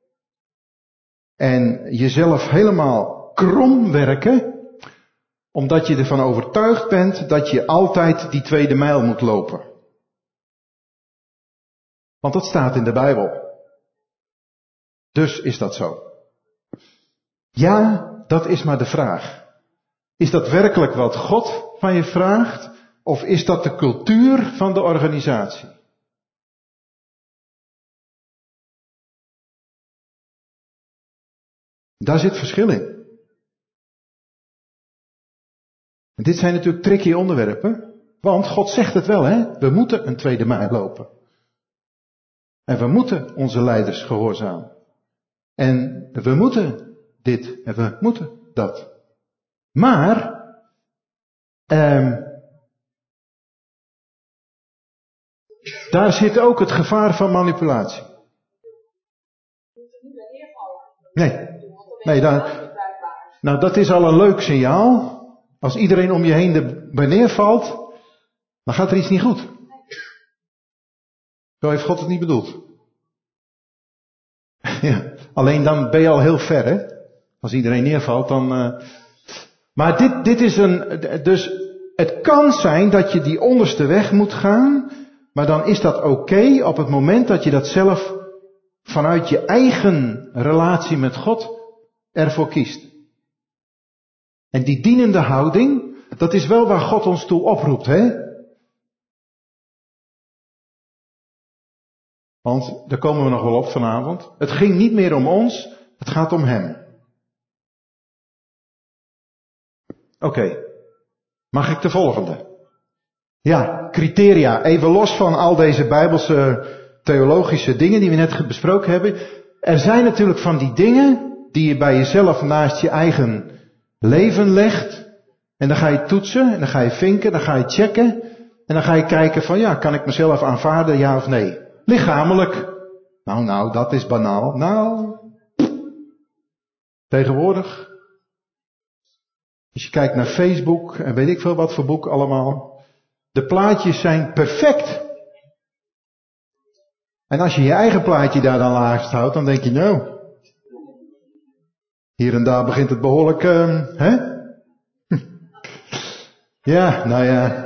en jezelf helemaal krom werken, omdat je ervan overtuigd bent dat je altijd die tweede mijl moet lopen. Want dat staat in de Bijbel. Dus is dat zo. Ja, dat is maar de vraag. Is dat werkelijk wat God van je vraagt? Of is dat de cultuur van de organisatie? Daar zit verschil in. En dit zijn natuurlijk tricky onderwerpen. Want God zegt het wel, hè? We moeten een tweede mijl lopen. En we moeten onze leiders gehoorzamen. En we moeten dit en we moeten dat. Maar, daar zit ook het gevaar van manipulatie. Nee, nou dat is al een leuk signaal. Als iedereen om je heen erbij neervalt, dan gaat er iets niet goed. Zo heeft God het niet bedoeld. Ja, alleen dan ben je al heel ver, hè. Als iedereen neervalt, dan... Maar dit is dus het kan zijn dat je die onderste weg moet gaan, maar dan is dat oké op het moment dat je dat zelf vanuit je eigen relatie met God ervoor kiest. En die dienende houding, dat is wel waar God ons toe oproept, hè? Want daar komen we nog wel op vanavond. Het ging niet meer om ons, het gaat om Hem. Oké. Mag ik de volgende? Ja, criteria. Even los van al deze bijbelse theologische dingen die we net besproken hebben. Er zijn natuurlijk van die dingen die je bij jezelf naast je eigen leven legt. En dan ga je toetsen, en dan ga je vinken, dan ga je checken. En dan ga je kijken van ja, kan ik mezelf aanvaarden, ja of nee? Lichamelijk. Nou, dat is banaal. Nou, tegenwoordig. Als je kijkt naar Facebook en weet ik veel wat voor boek allemaal. De plaatjes zijn perfect. En als je je eigen plaatje daar dan laagst houdt, dan denk je nou. Hier en daar begint het behoorlijk, hè? Ja, nou ja.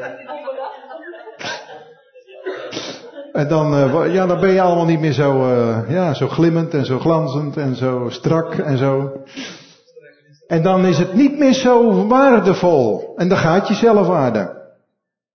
En dan ben je allemaal niet meer zo glimmend en zo glanzend en zo strak en zo. En dan is het niet meer zo waardevol. En dan gaat je zelfwaarde.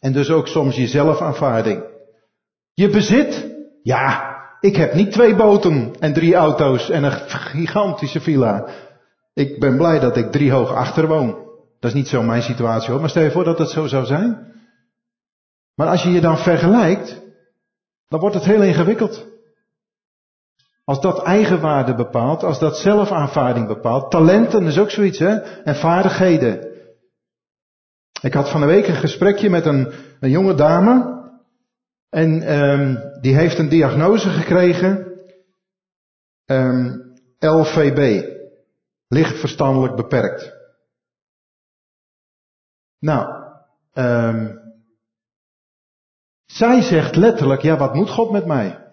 En dus ook soms je zelfaanvaarding. Je bezit? Ja, ik heb niet 2 boten en 3 auto's en een gigantische villa. Ik ben blij dat ik 3 hoog achter woon. Dat is niet zo mijn situatie hoor, maar stel je voor dat het zo zou zijn. Maar als je je dan vergelijkt, dan wordt het heel ingewikkeld. Als dat eigenwaarde bepaalt, als dat zelfaanvaarding bepaalt, talenten is ook zoiets hè, en vaardigheden. Ik had van de week een gesprekje met een jonge dame. En die heeft een diagnose gekregen. LVB. Licht verstandelijk beperkt. Nou, zij zegt letterlijk, ja wat moet God met mij?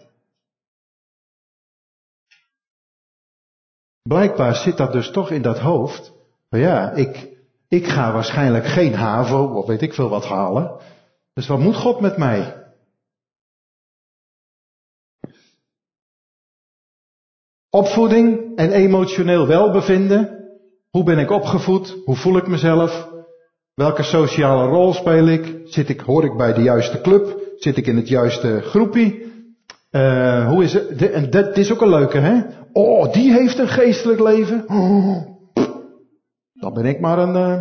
Blijkbaar zit dat dus toch in dat hoofd. Maar ja, ik ga waarschijnlijk geen HAVO of weet ik veel wat halen. Dus wat moet God met mij? Opvoeding en emotioneel welbevinden. Hoe ben ik opgevoed? Hoe voel ik mezelf? Welke sociale rol speel ik? Hoor ik bij de juiste club? Zit ik in het juiste groepie? Hoe is het? En dat is ook een leuke, hè? Oh, die heeft een geestelijk leven. Oh, dan ben ik maar een...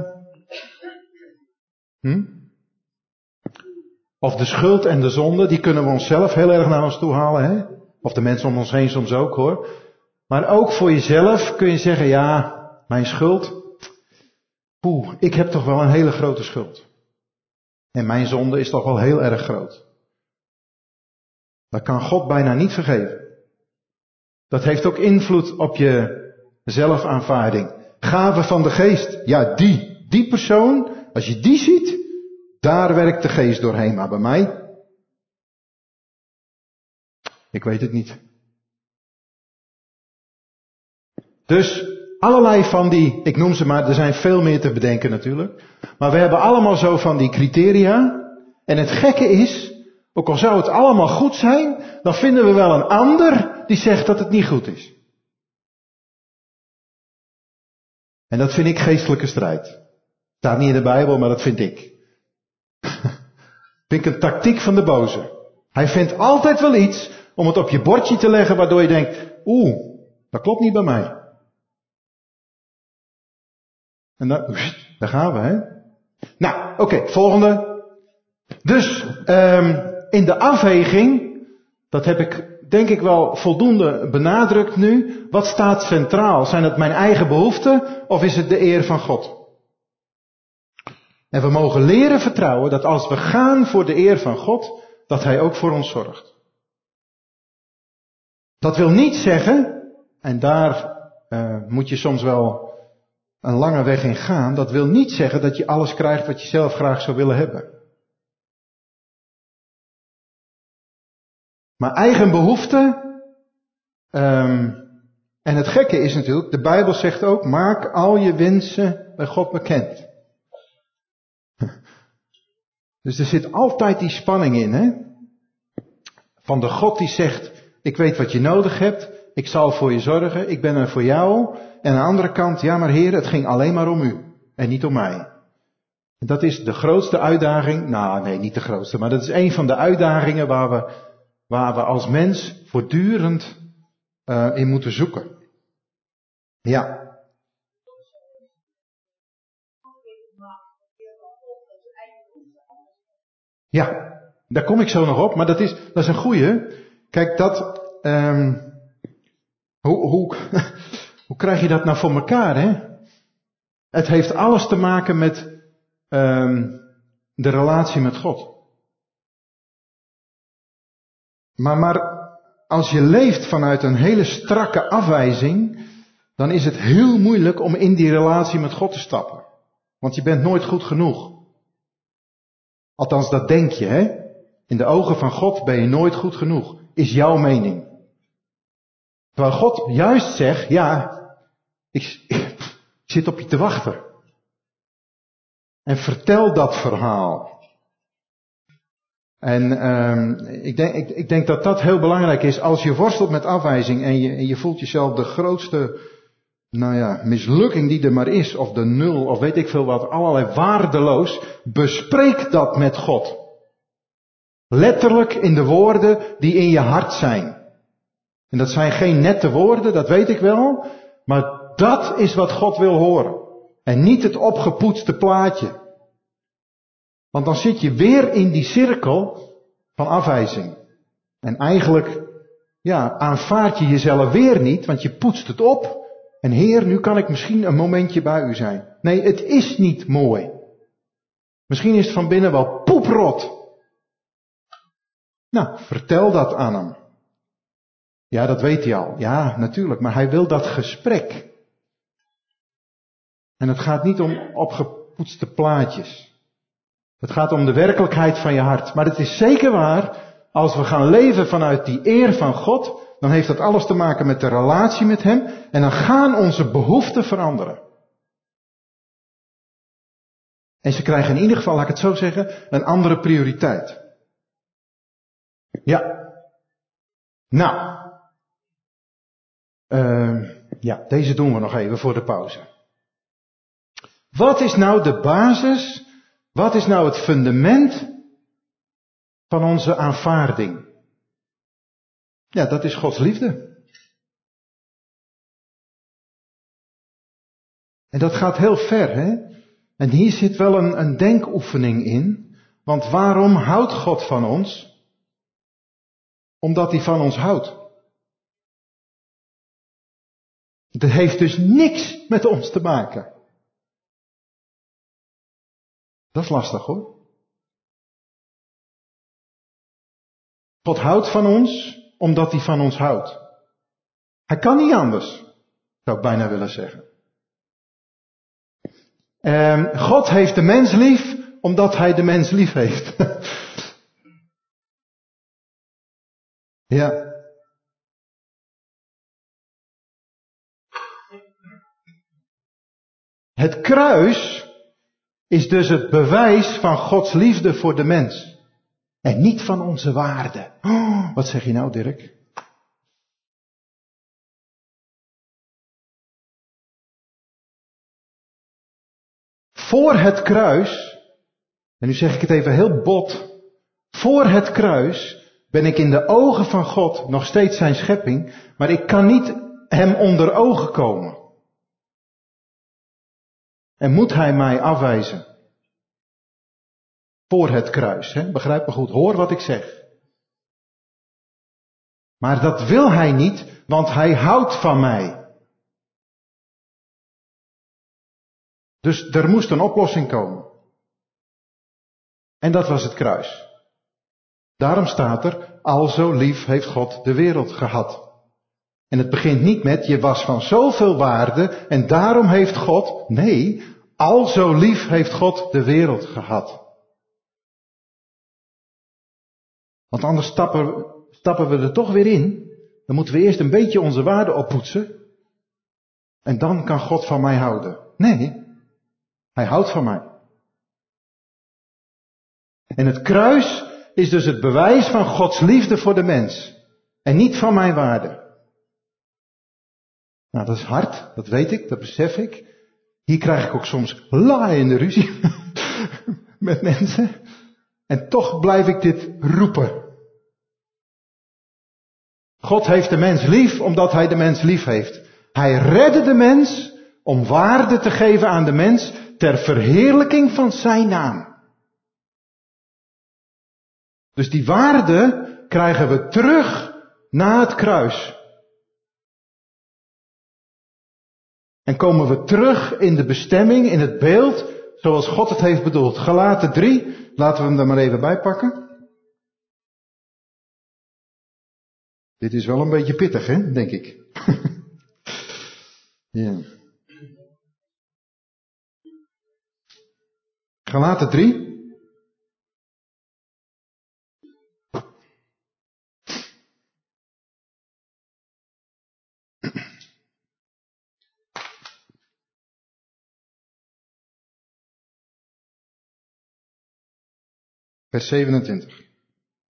Of de schuld en de zonde, die kunnen we onszelf heel erg naar ons toe halen, hè? Of de mensen om ons heen soms ook, hoor. Maar ook voor jezelf kun je zeggen, ja, mijn schuld. Ik heb toch wel een hele grote schuld. En mijn zonde is toch wel heel erg groot. Dat kan God bijna niet vergeven. Dat heeft ook invloed op je zelfaanvaarding. Gaven van de geest. Ja, die persoon, als je die ziet, daar werkt de geest doorheen. Maar bij mij? Ik weet het niet. Dus allerlei van die, ik noem ze maar, er zijn veel meer te bedenken natuurlijk. Maar we hebben allemaal zo van die criteria. En het gekke is, ook al zou het allemaal goed zijn, dan vinden we wel een ander die zegt dat het niet goed is. En dat vind ik geestelijke strijd. Staat niet in de Bijbel, maar dat vind ik. Vind ik een tactiek van de boze. Hij vindt altijd wel iets om het op je bordje te leggen waardoor je denkt, dat klopt niet bij mij. En daar gaan we, hè. Nou, oké, volgende. Dus, in de afweging, dat heb ik denk ik wel voldoende benadrukt nu. Wat staat centraal? Zijn het mijn eigen behoeften of is het de eer van God? En we mogen leren vertrouwen dat als we gaan voor de eer van God, dat Hij ook voor ons zorgt. Dat wil niet zeggen, en daar moet je soms wel een lange weg in gaan, dat wil niet zeggen dat je alles krijgt wat je zelf graag zou willen hebben. Maar eigen behoeften, en het gekke is natuurlijk, de Bijbel zegt ook, maak al je wensen bij God bekend. Dus er zit altijd die spanning in, hè? Van de God die zegt, ik weet wat je nodig hebt, ik zal voor je zorgen, ik ben er voor jou. En aan de andere kant, ja maar Heer, het ging alleen maar om u en niet om mij. En dat is de grootste uitdaging, nou nee, niet de grootste, maar dat is een van de uitdagingen waar we als mens voortdurend in moeten zoeken. Ja. Ja, daar kom ik zo nog op, maar dat is een goeie. Kijk, hoe krijg je dat nou voor elkaar, hè? Het heeft alles te maken met de relatie met God. Maar als je leeft vanuit een hele strakke afwijzing, dan is het heel moeilijk om in die relatie met God te stappen. Want je bent nooit goed genoeg. Althans, dat denk je, hè? In de ogen van God ben je nooit goed genoeg. Is jouw mening. Terwijl God juist zegt, ja, ik zit op je te wachten. En vertel dat verhaal. En ik denk dat dat heel belangrijk is. Als je worstelt met afwijzing en je voelt jezelf de grootste mislukking die er maar is, of de nul, of weet ik veel wat, allerlei waardeloos, bespreek dat met God. Letterlijk in de woorden die in je hart zijn. En dat zijn geen nette woorden, dat weet ik wel, maar dat is wat God wil horen. En niet het opgepoetste plaatje. Want dan zit je weer in die cirkel van afwijzing. En eigenlijk, aanvaard je jezelf weer niet, want je poetst het op. En Heer, nu kan ik misschien een momentje bij u zijn. Nee, het is niet mooi. Misschien is het van binnen wel poeprot. Nou, vertel dat aan hem. Ja, dat weet hij al. Ja, natuurlijk. Maar hij wil dat gesprek. En het gaat niet om opgepoetste plaatjes. Het gaat om de werkelijkheid van je hart. Maar het is zeker waar, als we gaan leven vanuit die eer van God, dan heeft dat alles te maken met de relatie met Hem. En dan gaan onze behoeften veranderen. En ze krijgen in ieder geval, laat ik het zo zeggen, een andere prioriteit. Ja. Nou. Deze doen we nog even voor de pauze. Wat is nou de basis? Wat is nou het fundament van onze aanvaarding? Ja, dat is Gods liefde. En dat gaat heel ver, hè? En hier zit wel een denkoefening in. Want waarom houdt God van ons? Omdat hij van ons houdt. Het heeft dus niks met ons te maken. Dat is lastig hoor. God houdt van ons omdat hij van ons houdt. Hij kan niet anders, zou ik bijna willen zeggen. God heeft de mens lief omdat hij de mens lief heeft. Ja. Het kruis is dus het bewijs van Gods liefde voor de mens. En niet van onze waarde. Oh, wat zeg je nou, Dirk? Voor het kruis, en nu zeg ik het even heel bot. Voor het kruis ben ik in de ogen van God nog steeds zijn schepping, maar ik kan niet hem onder ogen komen. En moet hij mij afwijzen? Voor het kruis, hè? Begrijp me goed, hoor wat ik zeg. Maar dat wil hij niet, want hij houdt van mij. Dus er moest een oplossing komen. En dat was het kruis. Daarom staat er, alzo lief heeft God de wereld gehad. En het begint niet met, je was van zoveel waarde en daarom heeft God, nee, alzo lief heeft God de wereld gehad. Want anders stappen we er toch weer in. Dan moeten we eerst een beetje onze waarde oppoetsen. En dan kan God van mij houden. Nee, hij houdt van mij. En het kruis is dus het bewijs van Gods liefde voor de mens. En niet van mijn waarde. Nou, dat is hard, dat weet ik, dat besef ik. Hier krijg ik ook soms laaiende ruzie met mensen. En toch blijf ik dit roepen. God heeft de mens lief omdat hij de mens lief heeft. Hij redde de mens om waarde te geven aan de mens ter verheerlijking van zijn naam. Dus die waarde krijgen we terug na het kruis. En komen we terug in de bestemming, in het beeld, zoals God het heeft bedoeld. Galaten 3, laten we hem er maar even bij pakken. Dit is wel een beetje pittig, hè, denk ik. Ja. Galaten 3. Vers 27.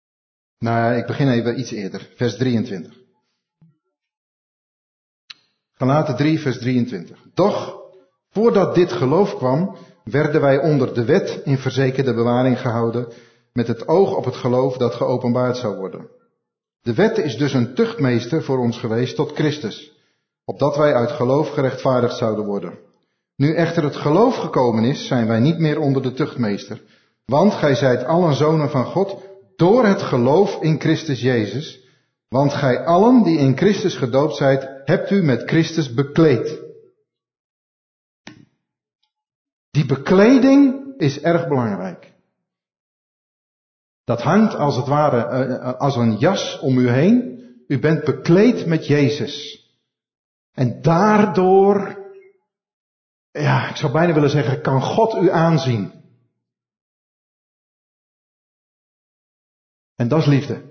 Nou, ik begin even iets eerder. Vers 23. Galaten 3 vers 23. Doch, voordat dit geloof kwam, werden wij onder de wet in verzekerde bewaring gehouden, met het oog op het geloof dat geopenbaard zou worden. De wet is dus een tuchtmeester voor ons geweest tot Christus, opdat wij uit geloof gerechtvaardigd zouden worden. Nu echter het geloof gekomen is, zijn wij niet meer onder de tuchtmeester. Want gij zijt allen zonen van God door het geloof in Christus Jezus. Want gij allen die in Christus gedoopt zijt, hebt u met Christus bekleed. Die bekleding is erg belangrijk. Dat hangt als het ware als een jas om u heen. U bent bekleed met Jezus. En daardoor, ja, ik zou bijna willen zeggen, kan God u aanzien. En dat is liefde.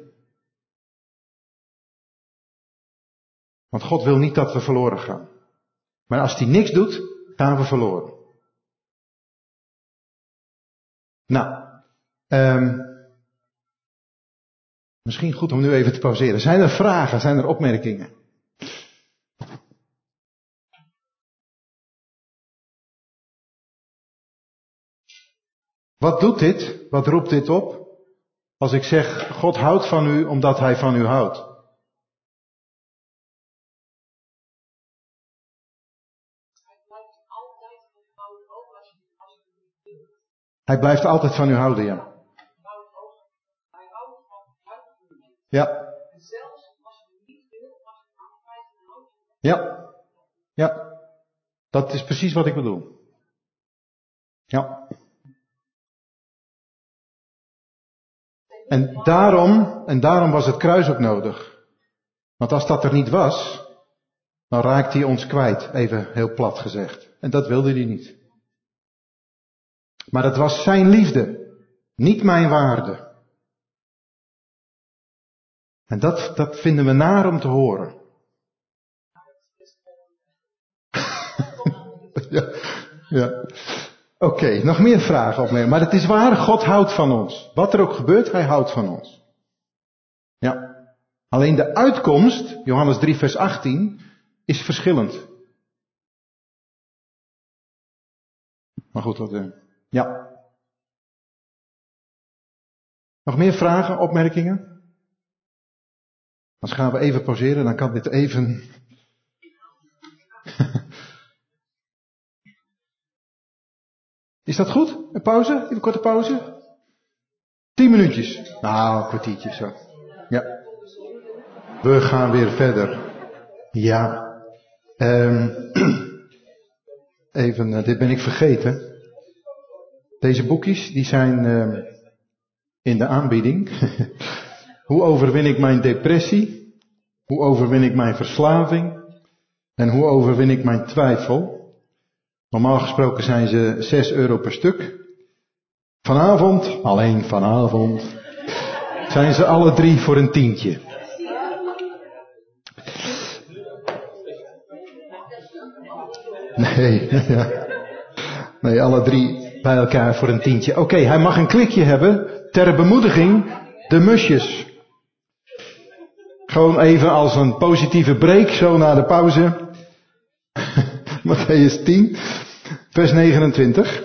Want God wil niet dat we verloren gaan. Maar als hij niks doet, gaan we verloren. Nou, misschien goed om nu even te pauzeren. Zijn er vragen? Zijn er opmerkingen? Wat doet dit? Wat roept dit op? Als ik zeg, God houdt van u omdat hij van u houdt. Hij blijft altijd van u houden, ja. Ja. Ja. Ja. Dat is precies wat ik bedoel. Ja. En daarom was het kruis ook nodig. Want als dat er niet was, dan raakt hij ons kwijt, even heel plat gezegd. En dat wilde hij niet. Maar het was zijn liefde, niet mijn waarde. En dat vinden we naar om te horen. ja. Oké, nog meer vragen opnemen. Maar het is waar, God houdt van ons. Wat er ook gebeurt, hij houdt van ons. Ja. Alleen de uitkomst, Johannes 3 vers 18, is verschillend. Maar goed, ja. Nog meer vragen, opmerkingen? Dan gaan we even pauzeren, dan kan dit even... Is dat goed? Een pauze? Even een korte pauze? 10 minuutjes. Nou, een kwartiertje zo. Ja. We gaan weer verder. Ja. Even, dit ben ik vergeten. Deze boekjes, die zijn in de aanbieding. Hoe overwin ik mijn depressie? Hoe overwin ik mijn verslaving? En hoe overwin ik mijn twijfel? Normaal gesproken zijn ze €6 per stuk. Vanavond, alleen vanavond, zijn ze alle 3 voor een tientje. Nee, alle 3 bij elkaar voor een tientje. Oké, hij mag een klikje hebben ter bemoediging de musjes. Gewoon even als een positieve break, zo na de pauze. Mattheüs 10, vers 29.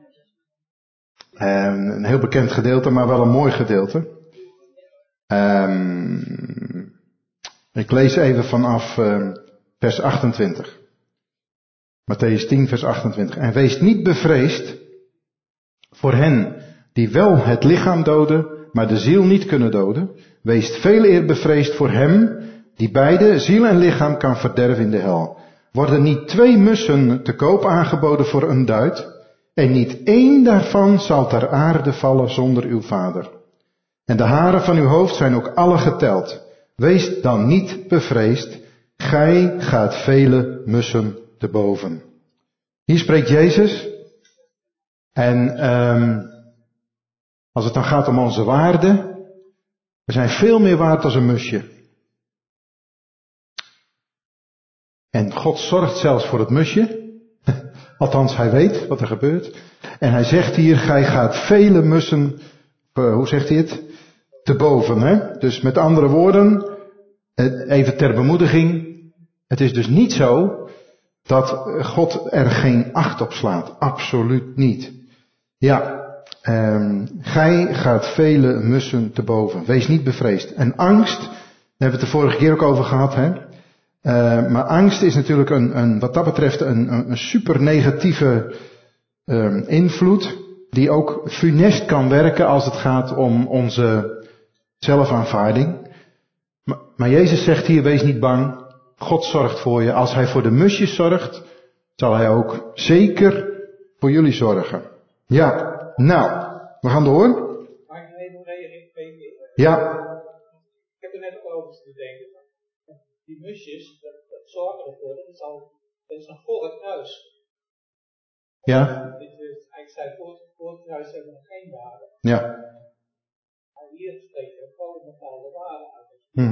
Een heel bekend gedeelte, maar wel een mooi gedeelte. Ik lees even vanaf vers 28. Mattheüs 10, vers 28. En wees niet bevreesd voor hen die wel het lichaam doden, maar de ziel niet kunnen doden. Wees veel eer bevreesd voor hem die beide ziel en lichaam kan verderven in de hel. Worden niet 2 mussen te koop aangeboden voor een duit, en niet 1 daarvan zal ter aarde vallen zonder uw vader. En de haren van uw hoofd zijn ook alle geteld. Wees dan niet bevreesd, gij gaat vele mussen te boven. Hier spreekt Jezus. En als het dan gaat om onze waarde, we zijn veel meer waard als een musje. En God zorgt zelfs voor het musje. Althans, hij weet wat er gebeurt. En hij zegt hier, gij gaat vele mussen, hoe zegt hij het? Te boven. Hè? Dus met andere woorden, even ter bemoediging. Het is dus niet zo dat God er geen acht op slaat. Absoluut niet. Ja, gij gaat vele mussen te boven. Wees niet bevreesd. En angst, daar hebben we het de vorige keer ook over gehad. Hè? Maar angst is natuurlijk wat dat betreft een super negatieve invloed. Die ook funest kan werken als het gaat om onze zelfaanvaarding. Maar Jezus zegt hier, wees niet bang. God zorgt voor je. Als hij voor de musjes zorgt, zal hij ook zeker voor jullie zorgen. Ja, nou, we gaan door. Mag ik even reageren? Ja. Ik heb er net ook over te denken. Die musjes, dat zorgen ervoor, dat is een voor het kruis. Ja. Ik zei, voor het kruis hebben we nog geen waarde. Ja. Maar hier spreekt er gewoon een bepaalde waarde uit.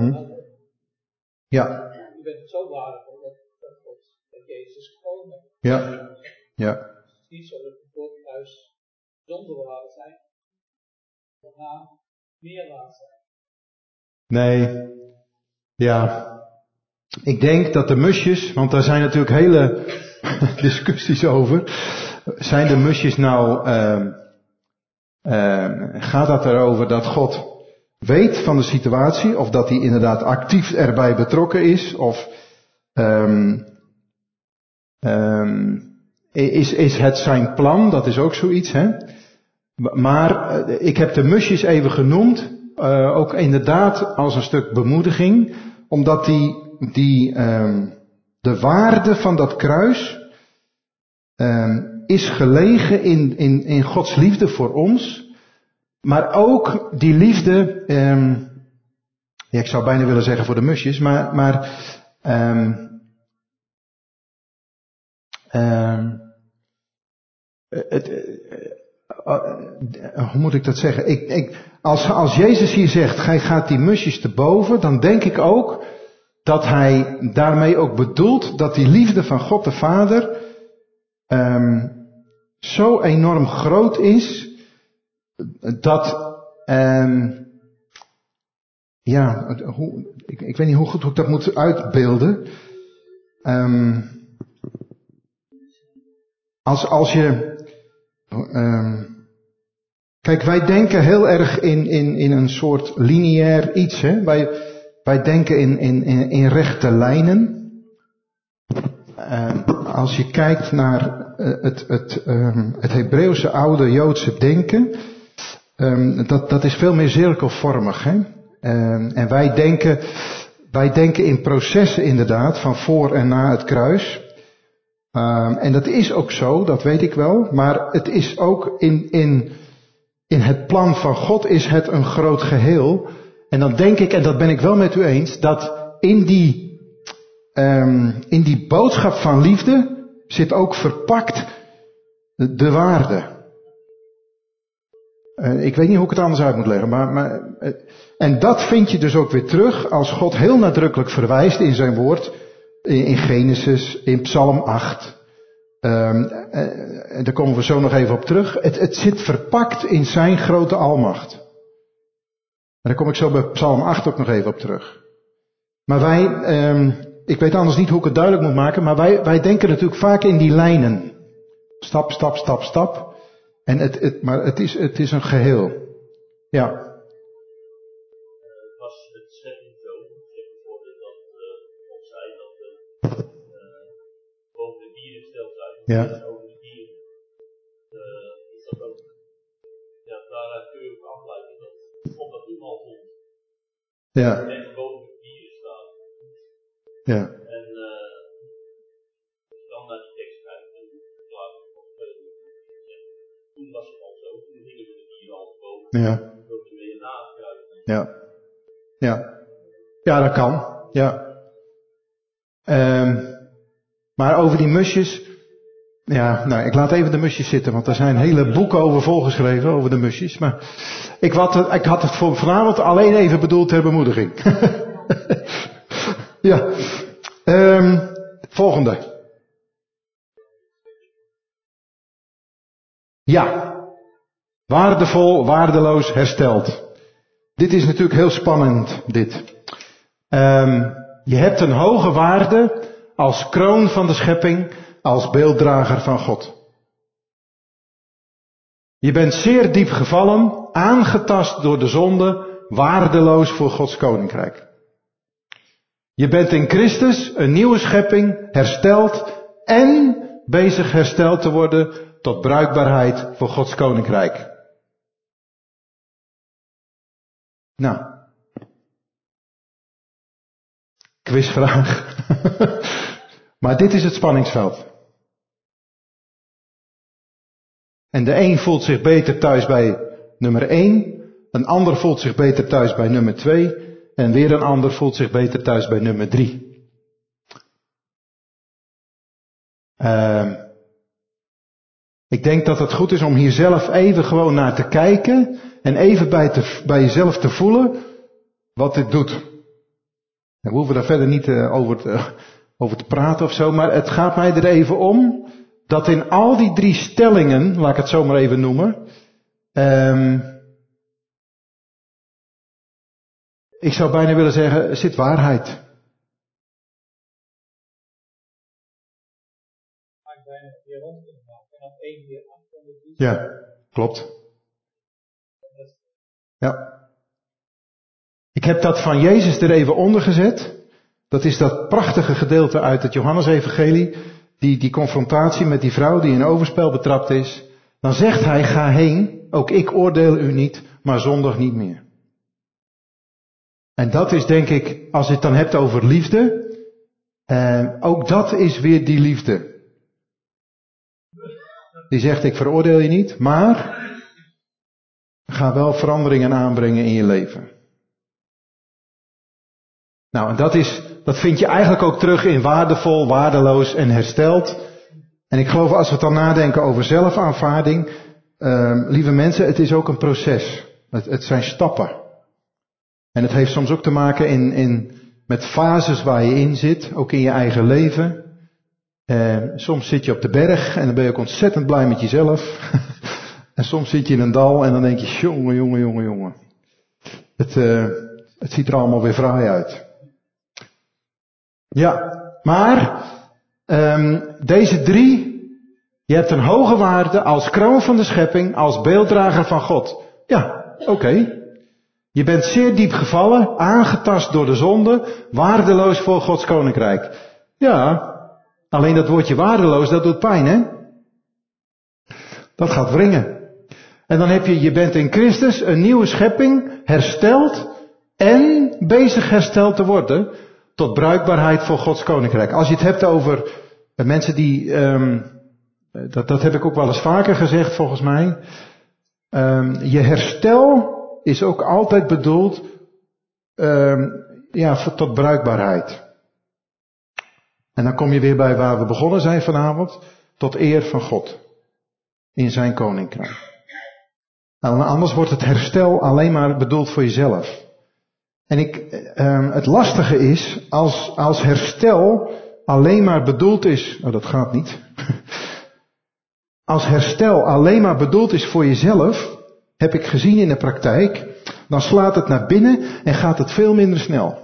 Ja. Je bent zo waardevol dat Jezus gekomen is. Ja. Ja. Het is niet zo dat we voor het kruis zonder waarde zijn. Daarna meer waard zijn. Nee. Ja. Ik denk dat de musjes, want daar zijn natuurlijk hele discussies over. Zijn de musjes nou, gaat dat erover dat God weet van de situatie, of dat hij inderdaad actief erbij betrokken is, of is het zijn plan, dat is ook zoiets, hè. Maar ik heb de musjes even genoemd, ook inderdaad als een stuk bemoediging, omdat de waarde van dat kruis is gelegen in Gods liefde voor ons, maar ook die liefde, ik zou bijna willen zeggen voor de musjes, maar hoe moet ik dat zeggen? Als Jezus hier zegt, gij gaat die musjes te boven, dan denk ik ook dat hij daarmee ook bedoelt dat die liefde van God de Vader zo enorm groot is, dat, ik weet niet hoe goed ik dat moet uitbeelden. Als je, kijk, wij denken heel erg in een soort lineair iets, hè. Wij denken in rechte lijnen. Als je kijkt naar het Hebreeuwse oude Joodse denken, dat is veel meer cirkelvormig, hè. En wij denken in processen inderdaad, van voor en na het kruis. En dat is ook zo, dat weet ik wel, maar het is ook in het plan van God is het een groot geheel. En dan denk ik, en dat ben ik wel met u eens, dat in die boodschap van liefde zit ook verpakt de waarde. Ik weet niet hoe ik het anders uit moet leggen, maar en dat vind je dus ook weer terug als God heel nadrukkelijk verwijst in zijn woord, in Genesis, in Psalm 8. Daar komen we zo nog even op terug. Het zit verpakt in zijn grote almacht. En daar kom ik zo bij Psalm 8 ook nog even op terug. Maar wij, ik weet anders niet hoe ik het duidelijk moet maken, maar wij denken natuurlijk vaak in die lijnen. Stap, stap, stap, stap. En maar het is een geheel. Ja. Was het schepping zo, bijvoorbeeld dat God zei dat we boven de dieren gesteld zijn. Ja. Over de dieren. Is dat ook, ja, daaruit kun je ook afleiden dat God dat toen al vond. Ja. En boven de dieren staan. Ja. En dan naar die tekst kijken en klaar. Toen was het al zo, toen gingen we de dieren al boven. Ja. Dat we weer nakruipen. Ja. Ja. Ja, dat kan. Ja. Maar over die musjes. Ja, nou, ik laat even de musjes zitten, want er zijn hele boeken over volgeschreven, over de musjes. Maar ik had het voor vanavond alleen even bedoeld ter bemoediging. Ja. Volgende. Ja. Waardevol, waardeloos, hersteld. Dit is natuurlijk heel spannend, dit. Je hebt een hoge waarde als kroon van de schepping, als beelddrager van God. Je bent zeer diep gevallen, aangetast door de zonde, waardeloos voor Gods koninkrijk. Je bent in Christus een nieuwe schepping, hersteld en bezig hersteld te worden tot bruikbaarheid voor Gods koninkrijk. Nou, quizvraag. Maar dit is het spanningsveld. En de een voelt zich beter thuis bij nummer 1, een ander voelt zich beter thuis bij nummer 2 en weer een ander voelt zich beter thuis bij nummer 3. Ik denk dat het goed is om hier zelf even gewoon naar te kijken en even bij jezelf te voelen wat dit doet. We hoeven daar verder niet over te praten of zo, maar het gaat mij er even om dat in al die 3 stellingen, laat ik het zo maar even noemen, ik zou bijna willen zeggen, zit waarheid. Maar ik bijna weer rond kunnen maken. Vanaf 1 weer 803. Ja, klopt. Ja. Ik heb dat van Jezus er even onder gezet. Dat is dat prachtige gedeelte uit het Johannesevangelie. Die confrontatie met die vrouw die in overspel betrapt is. Dan zegt hij, ga heen, ook ik oordeel u niet, maar zondig niet meer. En dat is denk ik, als je het dan hebt over liefde, ook dat is weer die liefde. Die zegt, ik veroordeel je niet, maar ga wel veranderingen aanbrengen in je leven. Nou, en dat vind je eigenlijk ook terug in waardevol, waardeloos en hersteld. En ik geloof als we dan nadenken over zelfaanvaarding, lieve mensen, het is ook een proces. Het zijn stappen. En het heeft soms ook te maken met fases waar je in zit, ook in je eigen leven. Soms zit je op de berg en dan ben je ook ontzettend blij met jezelf. En soms zit je in een dal en dan denk je, jongen. Het ziet er allemaal weer fraai uit. Ja, maar deze 3, je hebt een hoge waarde als kroon van de schepping, als beelddrager van God. Ja, oké. Je bent zeer diep gevallen, aangetast door de zonde, waardeloos voor Gods koninkrijk. Ja, alleen dat woordje waardeloos, dat doet pijn, hè? Dat gaat wringen. En dan heb je bent in Christus een nieuwe schepping, hersteld en bezig hersteld te worden tot bruikbaarheid voor Gods koninkrijk. Als je het hebt over mensen die, dat heb ik ook wel eens vaker gezegd volgens mij. Je herstel is ook altijd bedoeld tot bruikbaarheid. En dan kom je weer bij waar we begonnen zijn vanavond, tot eer van God in zijn koninkrijk. Nou, anders wordt het herstel alleen maar bedoeld voor jezelf. En het lastige is, als herstel alleen maar bedoeld is, dat gaat niet. Als herstel alleen maar bedoeld is voor jezelf, heb ik gezien in de praktijk, dan slaat het naar binnen en gaat het veel minder snel.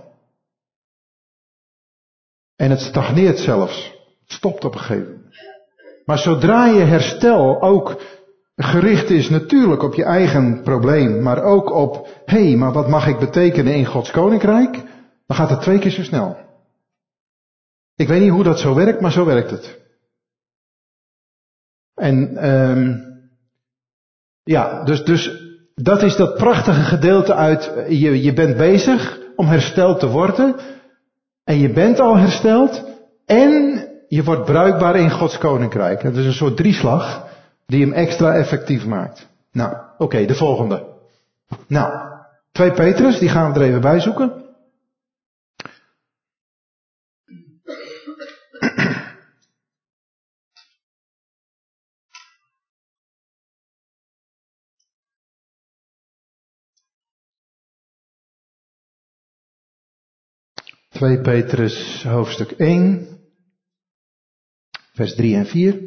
En het stagneert zelfs. Het stopt op een gegeven moment. Maar zodra je herstel ook gericht is natuurlijk op je eigen probleem, maar ook op, maar wat mag ik betekenen in Gods koninkrijk? Dan gaat het 2 keer zo snel. Ik weet niet hoe dat zo werkt, maar zo werkt het. En dus dat is dat prachtige gedeelte uit, je bent bezig om hersteld te worden. En je bent al hersteld. En je wordt bruikbaar in Gods koninkrijk. Dat is een soort drieslag die hem extra effectief maakt. Nou, oké, de volgende. Nou, 2 Petrus, die gaan we er even bij zoeken. ...2 Petrus hoofdstuk 1, vers 3 en 4.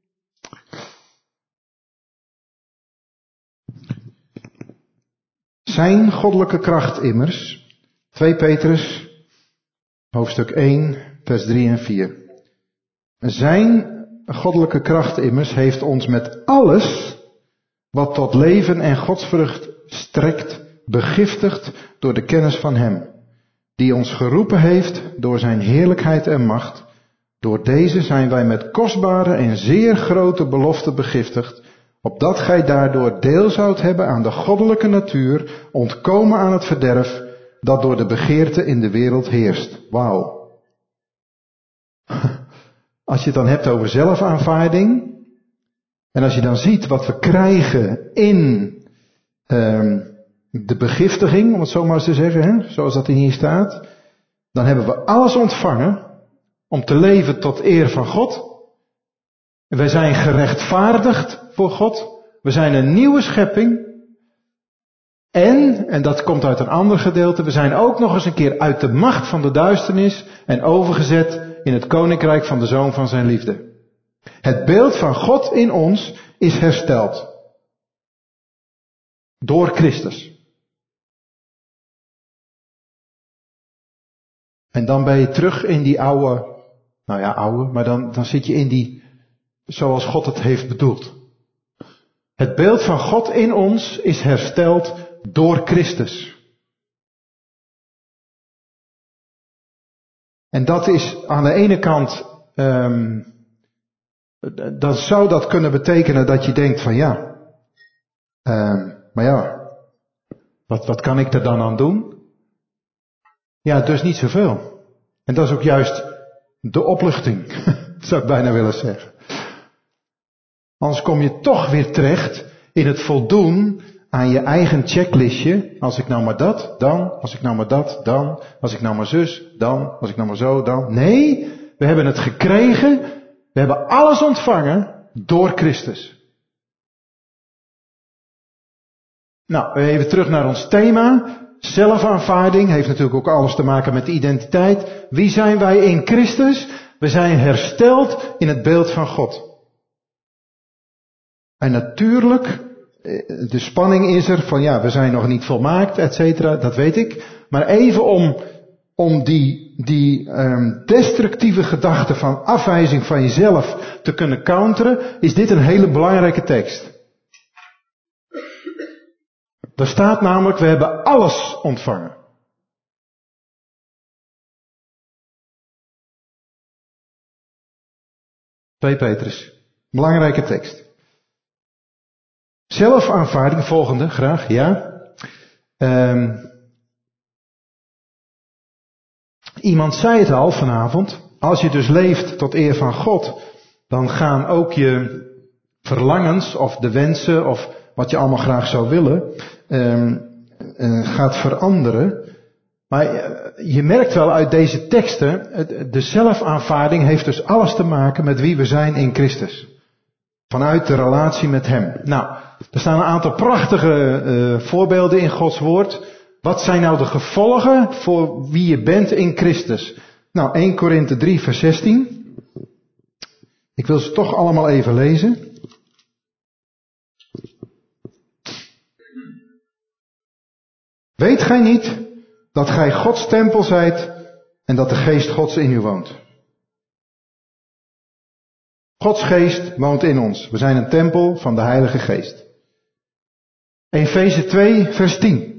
Zijn goddelijke kracht immers, 2 Petrus, hoofdstuk 1, vers 3 en 4. Zijn goddelijke kracht immers heeft ons met alles wat tot leven en godsvrucht strekt, begiftigd door de kennis van hem, die ons geroepen heeft door zijn heerlijkheid en macht. Door deze zijn wij met kostbare en zeer grote beloften begiftigd, opdat gij daardoor deel zoudt hebben aan de goddelijke natuur, ontkomen aan het verderf dat door de begeerte in de wereld heerst. Wauw. Als je het dan hebt over zelfaanvaarding, en als je dan ziet wat we krijgen in de begiftiging, om het zo maar eens te zeggen, hè, zoals dat hier staat, dan hebben we alles ontvangen om te leven tot eer van God. Wij zijn gerechtvaardigd voor God. We zijn een nieuwe schepping. En dat komt uit een ander gedeelte, we zijn ook nog eens een keer uit de macht van de duisternis en overgezet in het koninkrijk van de Zoon van zijn liefde. Het beeld van God in ons is hersteld. Door Christus. En dan ben je terug in die oude, maar dan zit je in die, zoals God het heeft bedoeld. Het beeld van God in ons is hersteld door Christus. En dat is aan de ene kant, dan zou dat kunnen betekenen dat je denkt van wat kan ik er dan aan doen? Ja, dus niet zoveel. En dat is ook juist de opluchting, zou ik bijna willen zeggen. Anders kom je toch weer terecht in het voldoen aan je eigen checklistje. Als ik nou maar dat, dan. Als ik nou maar dat, dan. Als ik nou maar zus, dan. Als ik nou maar zo, dan. Nee, we hebben het gekregen. We hebben alles ontvangen door Christus. Nou, even terug naar ons thema. Zelfaanvaarding heeft natuurlijk ook alles te maken met de identiteit. Wie zijn wij in Christus? We zijn hersteld in het beeld van God. En natuurlijk, de spanning is er van we zijn nog niet volmaakt, et cetera, dat weet ik. Maar even om die destructieve gedachte van afwijzing van jezelf te kunnen counteren, is dit een hele belangrijke tekst. Er staat namelijk, we hebben alles ontvangen. Twee Petrus, belangrijke tekst. Zelfaanvaarding, volgende, graag, ja. Iemand zei het al vanavond, als je dus leeft tot eer van God, dan gaan ook je verlangens of de wensen of wat je allemaal graag zou willen, gaat veranderen. Maar je merkt wel uit deze teksten, de zelfaanvaarding heeft dus alles te maken met wie we zijn in Christus. Vanuit de relatie met Hem. Nou, er staan een aantal prachtige voorbeelden in Gods woord. Wat zijn nou de gevolgen voor wie je bent in Christus? Nou, 1 Korinthe 3 vers 16. Ik wil ze toch allemaal even lezen. Weet gij niet dat gij Gods tempel zijt en dat de geest Gods in u woont? Gods geest woont in ons. We zijn een tempel van de Heilige Geest. Efeze 2 vers 10.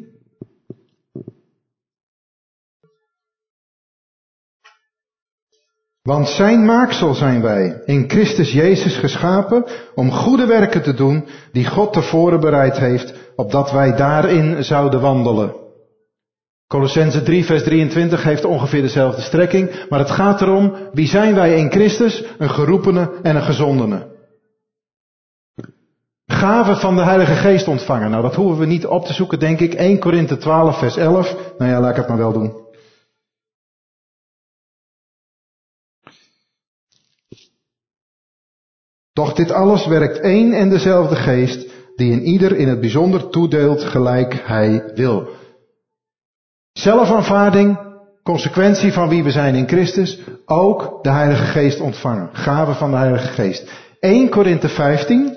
Want zijn maaksel zijn wij, in Christus Jezus geschapen, om goede werken te doen, die God tevoren bereid heeft, opdat wij daarin zouden wandelen. Colossenzen 3 vers 23 heeft ongeveer dezelfde strekking, maar het gaat erom, wie zijn wij in Christus? Een geroepene en een gezondene. Gaven van de Heilige Geest ontvangen. Nou, dat hoeven we niet op te zoeken, denk ik. 1 Korinthe 12 vers 11. Nou ja, laat ik het maar wel doen. Doch dit alles werkt één en dezelfde geest, die in ieder in het bijzonder toedeelt gelijk hij wil. Zelfaanvaarding, consequentie van wie we zijn in Christus, ook de Heilige Geest ontvangen. Gaven van de Heilige Geest. 1 Korinthe 15.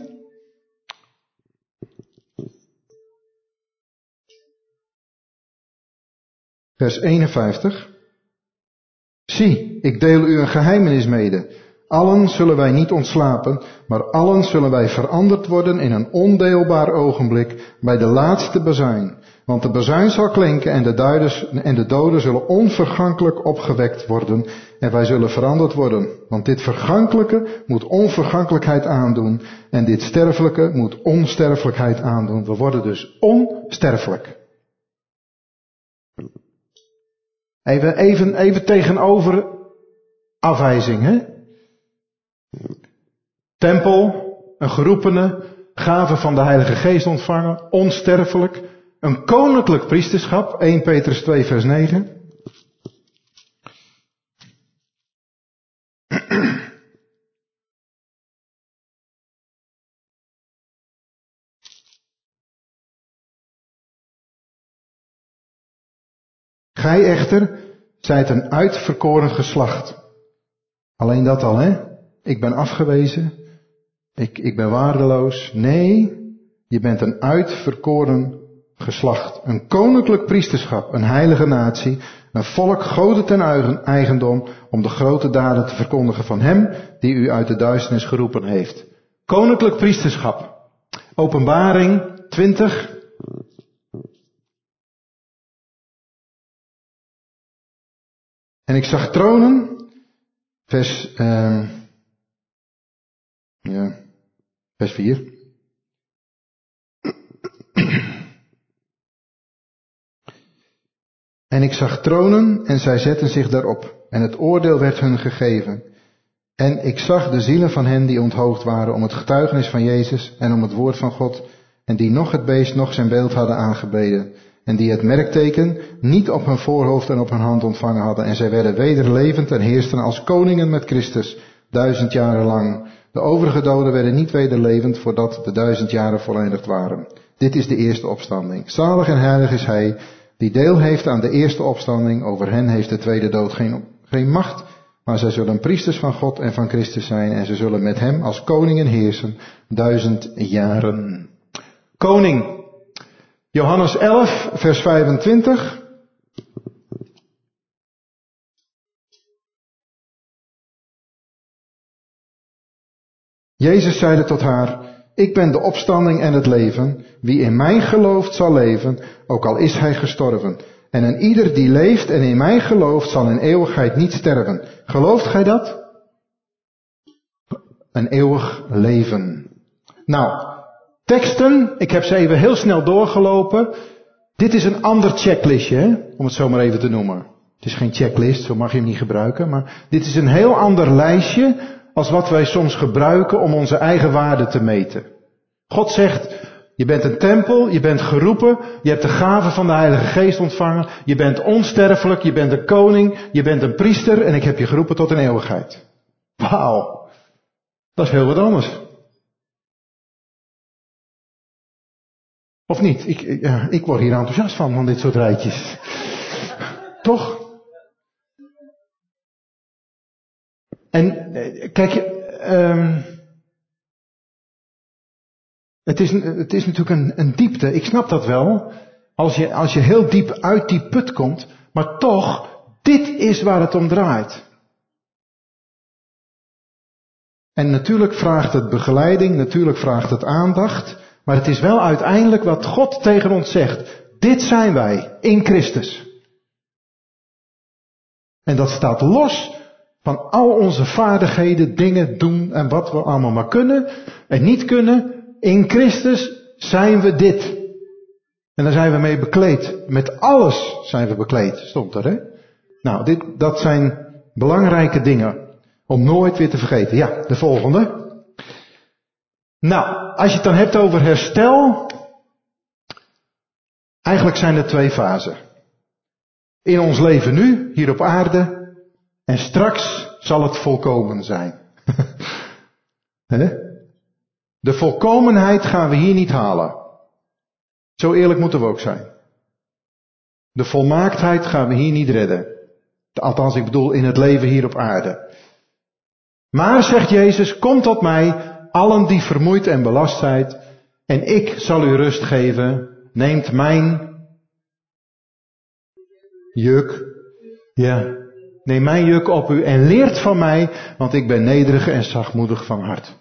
Vers 51. Zie, ik deel u een geheimenis mede. Allen zullen wij niet ontslapen, maar allen zullen wij veranderd worden in een ondeelbaar ogenblik bij de laatste bazuin. Want de bazuin zal klinken en de doden zullen onvergankelijk opgewekt worden en wij zullen veranderd worden. Want dit vergankelijke moet onvergankelijkheid aandoen en dit sterfelijke moet onsterfelijkheid aandoen. We worden dus onsterfelijk. Even tegenover afwijzing, hè? Tempel, een geroepene, gave van de Heilige Geest ontvangen, onsterfelijk, een koninklijk priesterschap, 1 Petrus 2 vers 9. Gij echter zijt een uitverkoren geslacht. Alleen dat al, hè? Ik ben afgewezen. Ik ben waardeloos. Nee, je bent een uitverkoren geslacht. Een koninklijk priesterschap, een heilige natie, een volk goden ten eigendom, om de grote daden te verkondigen van hem die u uit de duisternis geroepen heeft. Koninklijk priesterschap. Openbaring 20. En ik zag tronen, vers 4. En ik zag tronen en zij zetten zich daarop. En het oordeel werd hun gegeven. En ik zag de zielen van hen die onthoofd waren om het getuigenis van Jezus en om het woord van God. En die nog het beest, nog zijn beeld hadden aangebeden. En die het merkteken niet op hun voorhoofd en op hun hand ontvangen hadden. En zij werden weder levend en heersten als koningen met Christus 1000 jaren lang. De overige doden werden niet weder levend voordat de 1000 jaren voleindigd waren. Dit is de eerste opstanding. Zalig en heilig is hij die deel heeft aan de eerste opstanding. Over hen heeft de tweede dood geen macht. Maar zij zullen priesters van God en van Christus zijn. En ze zullen met hem als koningen heersen 1000 jaren. Koning. Johannes 11, vers 25. Jezus zeide tot haar, ik ben de opstanding en het leven. Wie in mij gelooft zal leven, ook al is hij gestorven. En een ieder die leeft en in mij gelooft zal in eeuwigheid niet sterven. Gelooft gij dat? Een eeuwig leven. Nou, teksten, ik heb ze even heel snel doorgelopen. Dit is een ander checklistje, hè? Om het zo maar even te noemen. Het is geen checklist, zo mag je hem niet gebruiken. Maar dit is een heel ander lijstje als wat wij soms gebruiken om onze eigen waarde te meten. God zegt, je bent een tempel, je bent geroepen, je hebt de gave van de Heilige Geest ontvangen, je bent onsterfelijk, je bent een koning, je bent een priester en ik heb je geroepen tot een eeuwigheid. Wauw, dat is heel wat anders. Of niet? Ik word hier enthousiast van dit soort rijtjes. Toch? En kijk, het is natuurlijk een diepte. Ik snap dat wel. Als je heel diep uit die put komt. Maar toch, dit is waar het om draait. En natuurlijk vraagt het begeleiding. Natuurlijk vraagt het aandacht. Maar het is wel uiteindelijk wat God tegen ons zegt. Dit zijn wij in Christus. En dat staat los van al onze vaardigheden, dingen doen en wat we allemaal maar kunnen en niet kunnen. In Christus zijn we dit. En daar zijn we mee bekleed. Met alles zijn we bekleed, stond er, hè? Nou, dat zijn belangrijke dingen om nooit weer te vergeten. Ja, de volgende. Nou, als je het dan hebt over herstel. Eigenlijk zijn er 2 fasen. In ons leven nu, hier op aarde. En straks zal het volkomen zijn. De volkomenheid gaan we hier niet halen. Zo eerlijk moeten we ook zijn. De volmaaktheid gaan we hier niet redden. Althans, ik bedoel in het leven hier op aarde. Maar, zegt Jezus, kom tot mij, allen die vermoeid en belast zijt, en ik zal u rust geven. Neemt mijn juk. Ja. Neem mijn juk op u en leert van mij, want ik ben nederig en zachtmoedig van hart.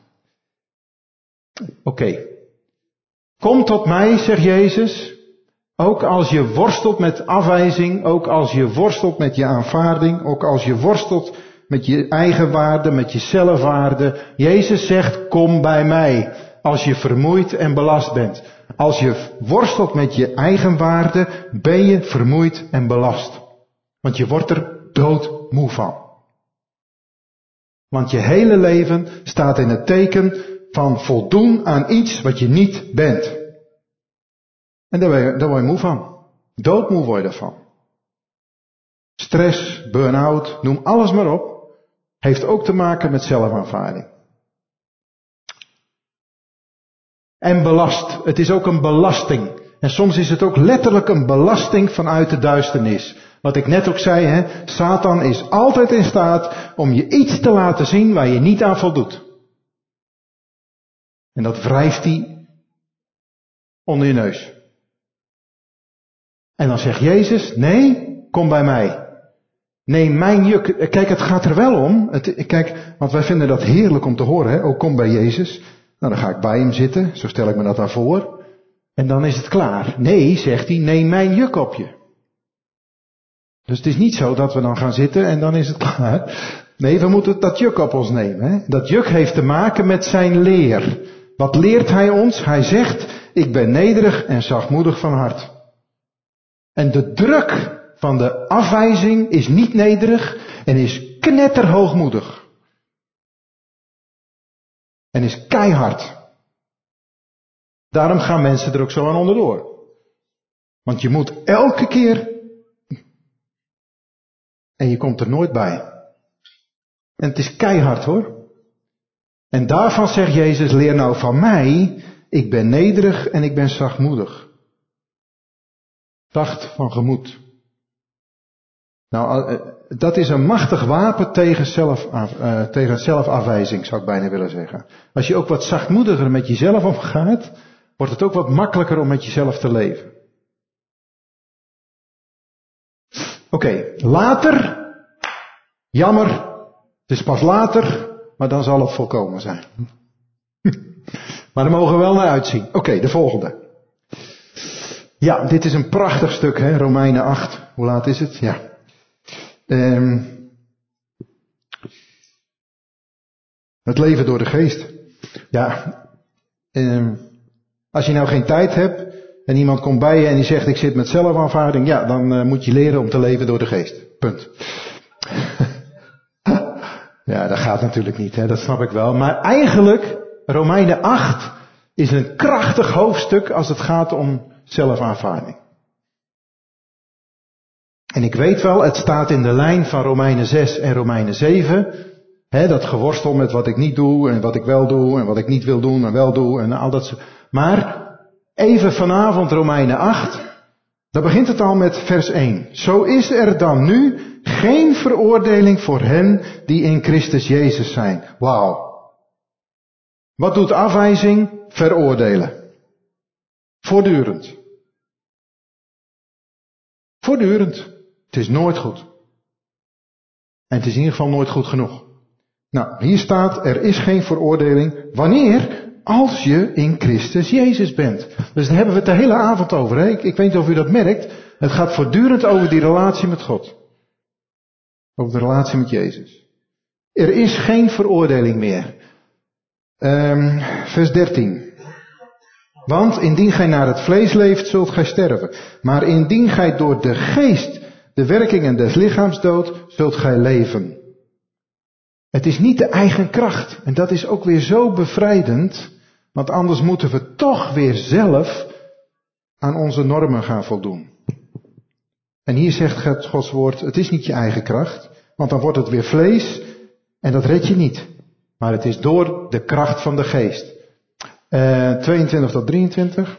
Oké. Kom tot mij, zegt Jezus, ook als je worstelt met afwijzing, ook als je worstelt met je aanvaarding, ook als je worstelt met je eigen waarde, met je zelfwaarde. Jezus zegt, kom bij mij, als je vermoeid en belast bent. Als je worstelt met je eigen waarde, ben je vermoeid en belast. Want je wordt er doodmoe van. Want je hele leven staat in het teken van voldoen aan iets wat je niet bent. En daar word je moe van. Doodmoe word je ervan. Stress, burn-out, noem alles maar op, heeft ook te maken met zelfaanvaarding. En belast. Het is ook een belasting. En soms is het ook letterlijk een belasting vanuit de duisternis. Wat ik net ook zei, hè, Satan is altijd in staat om je iets te laten zien waar je niet aan voldoet. En dat wrijft hij onder je neus. En dan zegt Jezus, nee, kom bij mij. Neem mijn juk. Kijk, het gaat er wel om. Kijk, want wij vinden dat heerlijk om te horen, hè. Oh, kom bij Jezus. Nou, dan ga ik bij hem zitten. Zo stel ik me dat dan voor. En dan is het klaar. Nee, zegt hij, neem mijn juk op je. Dus het is niet zo dat we dan gaan zitten en dan is het klaar. Nee, we moeten dat juk op ons nemen. Hè? Dat juk heeft te maken met zijn leer. Wat leert hij ons? Hij zegt, ik ben nederig en zachtmoedig van hart. En de druk van de afwijzing is niet nederig en is knetterhoogmoedig. En is keihard. Daarom gaan mensen er ook zo aan onderdoor. Want je moet elke keer. En je komt er nooit bij. En het is keihard hoor. En daarvan zegt Jezus, leer nou van mij, ik ben nederig en ik ben zachtmoedig. Zacht van gemoed. Nou, dat is een machtig wapen tegen zelfafwijzing, zou ik bijna willen zeggen. Als je ook wat zachtmoediger met jezelf omgaat, wordt het ook wat makkelijker om met jezelf te leven. Oké, later, jammer, het is pas later, maar dan zal het volkomen zijn. Maar daar mogen we wel naar uitzien. Oké, de volgende. Ja, dit is een prachtig stuk, hè? Romeinen 8. Hoe laat is het? Ja. Het leven door de geest. Ja, als je nou geen tijd hebt en iemand komt bij je en die zegt ik zit met zelfaanvaarding, ja, dan moet je leren om te leven door de geest. Punt. Ja, dat gaat natuurlijk niet, hè? Dat snap ik wel. Maar eigenlijk, Romeinen 8 is een krachtig hoofdstuk als het gaat om zelfaanvaarding. En ik weet wel, het staat in de lijn van Romeinen 6 en Romeinen 7. Hè, dat geworstel met wat ik niet doe en wat ik wel doe en wat ik niet wil doen en wel doe en al dat soort. Maar even vanavond Romeinen 8. Daar begint het al met vers 1. Zo is er dan nu geen veroordeling voor hen die in Christus Jezus zijn. Wauw. Wat doet afwijzing? Veroordelen. Voortdurend. Voortdurend. Het is nooit goed. En het is in ieder geval nooit goed genoeg. Nou, hier staat, er is geen veroordeling. Wanneer? Als je in Christus Jezus bent. Dus daar hebben we het de hele avond over. Hè? Ik weet niet of u dat merkt. Het gaat voortdurend over die relatie met God. Over de relatie met Jezus. Er is geen veroordeling meer. Vers 13. Want indien gij naar het vlees leeft, zult gij sterven. Maar indien gij door de geest de werkingen des lichaams doodt, zult gij leven. Het is niet de eigen kracht. En dat is ook weer zo bevrijdend. Want anders moeten we toch weer zelf aan onze normen gaan voldoen. En hier zegt Gods woord, het is niet je eigen kracht. Want dan wordt het weer vlees. En dat red je niet. Maar het is door de kracht van de geest. 22 tot 23.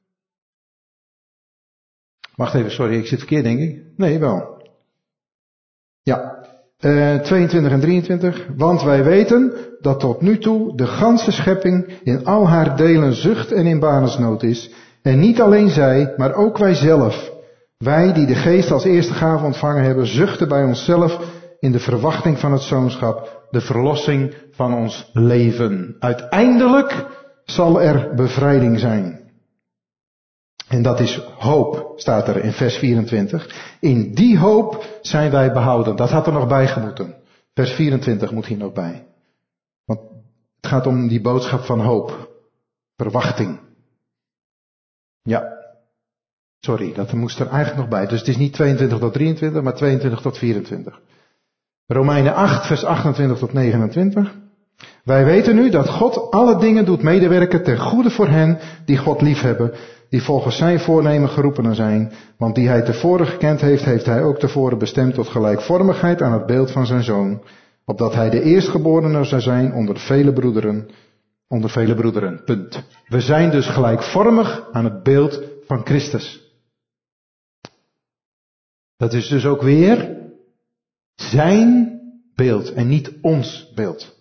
Wacht even, sorry, ik zit verkeerd denk ik. Nee, wel. Ja. 22 en 23. Want wij weten dat tot nu toe de ganse schepping in al haar delen zucht en in banesnood is. En niet alleen zij, maar ook wij zelf. Wij die de geest als eerste gave ontvangen hebben, zuchten bij onszelf in de verwachting van het zoonschap, de verlossing van ons leven. Uiteindelijk zal er bevrijding zijn. En dat is hoop, staat er in vers 24. In die hoop zijn wij behouden. Dat had er nog bij gemoeten. Vers 24 moet hier nog bij. Want het gaat om die boodschap van hoop. Verwachting. Ja. Sorry, dat moest er eigenlijk nog bij. Dus het is niet 22 tot 23, maar 22 tot 24. Romeinen 8, vers 28 tot 29. Wij weten nu dat God alle dingen doet medewerken ten goede voor hen die God liefhebben, die volgens zijn voornemen geroepenen zijn. Want die hij tevoren gekend heeft, heeft hij ook tevoren bestemd tot gelijkvormigheid aan het beeld van zijn zoon, opdat hij de eerstgeborene zou zijn onder vele broederen. Punt. We zijn dus gelijkvormig aan het beeld van Christus. Dat is dus ook weer zijn beeld en niet ons beeld.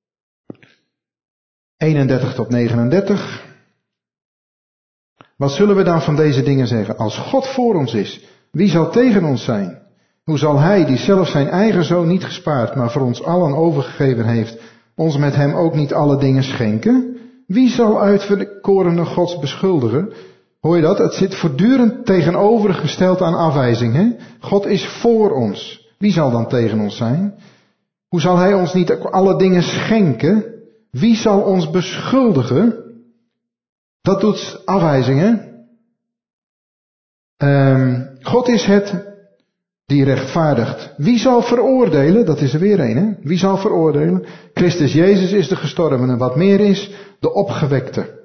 31 tot 39. Wat zullen we dan van deze dingen zeggen? Als God voor ons is, wie zal tegen ons zijn? Hoe zal hij, die zelf zijn eigen zoon niet gespaard, maar voor ons allen overgegeven heeft, ons met hem ook niet alle dingen schenken? Wie zal uitverkorene Gods beschuldigen? Hoor je dat? Het zit voortdurend tegenovergesteld aan afwijzing. Hè? God is voor ons. Wie zal dan tegen ons zijn? Hoe zal hij ons niet alle dingen schenken? Wie zal ons beschuldigen? Dat doet afwijzingen. God is het die rechtvaardigt. Wie zal veroordelen? Dat is er weer een, hè? Wie zal veroordelen? Christus Jezus is de gestorvene. Wat meer is, de opgewekte.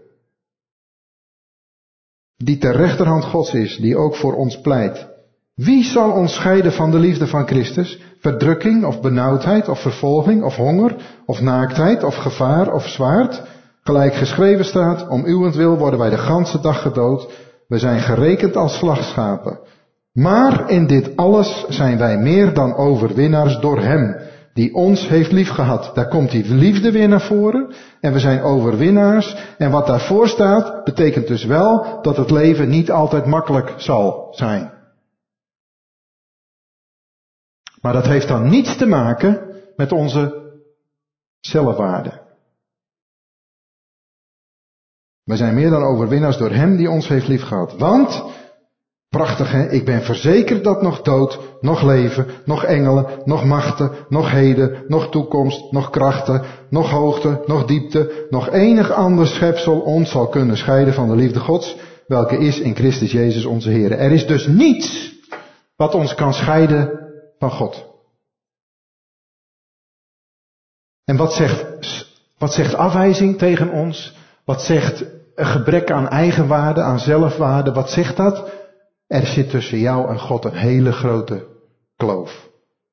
Die ter rechterhand Gods is, die ook voor ons pleit. Wie zal ons scheiden van de liefde van Christus? Verdrukking of benauwdheid of vervolging of honger of naaktheid of gevaar of zwaard? Gelijk geschreven staat, om uwentwil worden wij de ganse dag gedood. We zijn gerekend als slachtschapen. Maar in dit alles zijn wij meer dan overwinnaars door hem, die ons heeft liefgehad. Daar komt die liefde weer naar voren. En we zijn overwinnaars. En wat daarvoor staat, betekent dus wel dat het leven niet altijd makkelijk zal zijn. Maar dat heeft dan niets te maken met onze zelfwaarde. We zijn meer dan overwinnaars door hem die ons heeft liefgehad. Want, prachtig hè, ik ben verzekerd dat nog dood, nog leven, nog engelen, nog machten, nog heden, nog toekomst, nog krachten, nog hoogte, nog diepte, nog enig ander schepsel ons zal kunnen scheiden van de liefde Gods, welke is in Christus Jezus onze Heer. Er is dus niets wat ons kan scheiden van God. En wat zegt afwijzing tegen ons? Wat zegt een gebrek aan eigenwaarde, aan zelfwaarde? Wat zegt dat? Er zit tussen jou en God een hele grote kloof.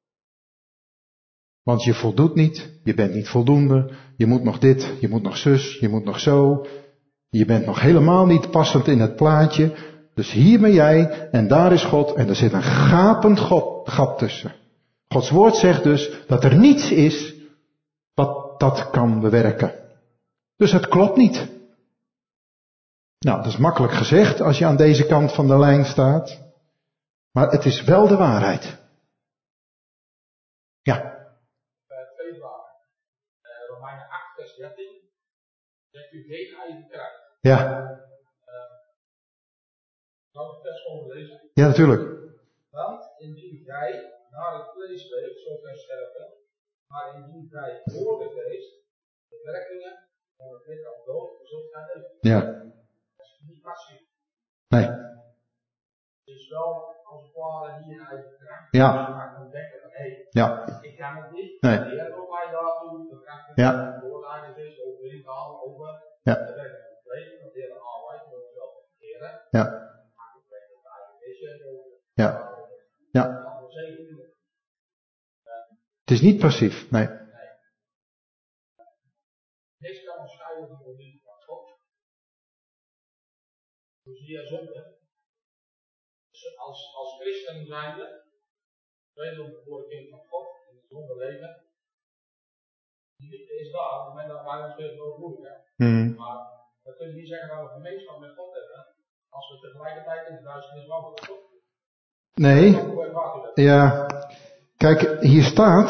Want je voldoet niet, je bent niet voldoende, je moet nog dit, je moet nog zus, je moet nog zo. Je bent nog helemaal niet passend in het plaatje. Dus hier ben jij en daar is God en er zit een gapend gat tussen. Gods woord zegt dus dat er niets is wat dat kan bewerken. Dus het klopt niet. Nou, dat is makkelijk gezegd als je aan deze kant van de lijn staat. Maar het is wel de waarheid. Ja. Tweede waarheid. Romeinen 8 vers 13. Zegt u geen eigen kracht. Ja. Zal ik het vers overlezen? Ja, natuurlijk. Want indien gij naar het vlees leeft, zult gij sterven. Maar indien gij door de geest de werkingen van het lichaam dood, zult gij leven. Ja. Dat is niet passief. Nee. Het is wel als het ware hier een eigen kracht. Ja. Je gaat dan denken van, hé, Ja. ik kan het niet. Nee. De Heer wil mij daartoe, de kracht Ja. door de Heilige Geest overheen te halen over Ja. de werking van het leven, dat de Heer aanwijst, moet je wel verkeren. Ja. Maar ik weet dat de Heilige Geest over. Ja. Ja. Het is niet passief, nee. Niks kan ons scheiden van de liefde van God. Dus hier zonde. Als christen zijnde, wederom voor het kind van God, in het zonde leven. Die liefde is daar, op het moment dat wij ons weer moeilijk hebben. Maar we kunnen niet zeggen dat we gemeenschap met God hebben, als we tegelijkertijd in de duisternis wandelen. Nee. Ja. Kijk, hier staat,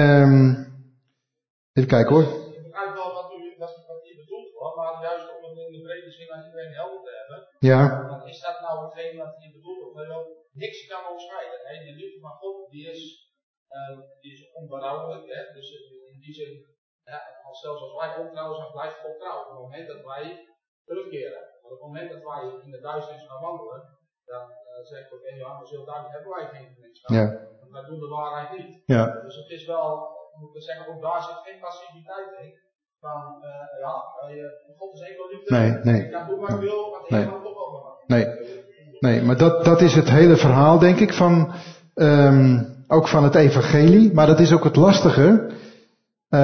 even kijken hoor. Ik begrijp wel wat hier bedoeld wordt, maar juist om het in de brede zin aan iedereen helder te hebben, Ja. dan is dat nou hetgeen wat hier bedoeld wordt. Dat niks kan ons scheiden. Hè? De liefde van God, die is onberouwelijk. Hè? Dus in die zin, ja, zelfs als wij ontrouw zijn, blijft God trouw. Op het moment dat wij terugkeren, op het moment dat wij in de duisternis gaan wandelen, dan zegt ook in Johannes heel duidelijk, hebben wij geen gemeenschap. Ja. Want wij doen de waarheid niet. Ja. Dus het is wel, moet ik zeggen, ook daar zit geen passiviteit in. Van, God is enkel liefde. Nee. Ik kan doen wat ik wil, want ik kan toch ook wel. Nee, maar dat is het hele verhaal, denk ik, van, ook van het evangelie. Maar dat is ook het lastige. Ik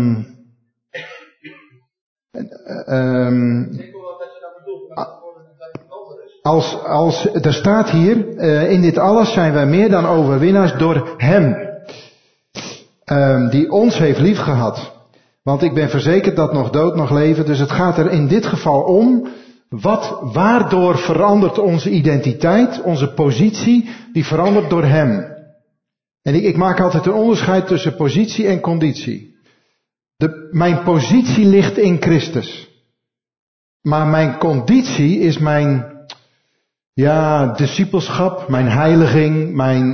denk wel dat je dat bedoelt, maar dat het over is. Er staat hier, in dit alles zijn wij meer dan overwinnaars door Hem. Die ons heeft liefgehad. Want ik ben verzekerd dat nog dood, nog leven. Dus het gaat er in dit geval om, waardoor verandert onze identiteit, onze positie, die verandert door Hem. En ik maak altijd een onderscheid tussen positie en conditie. Mijn positie ligt in Christus. Maar mijn conditie is mijn discipelschap, mijn heiliging,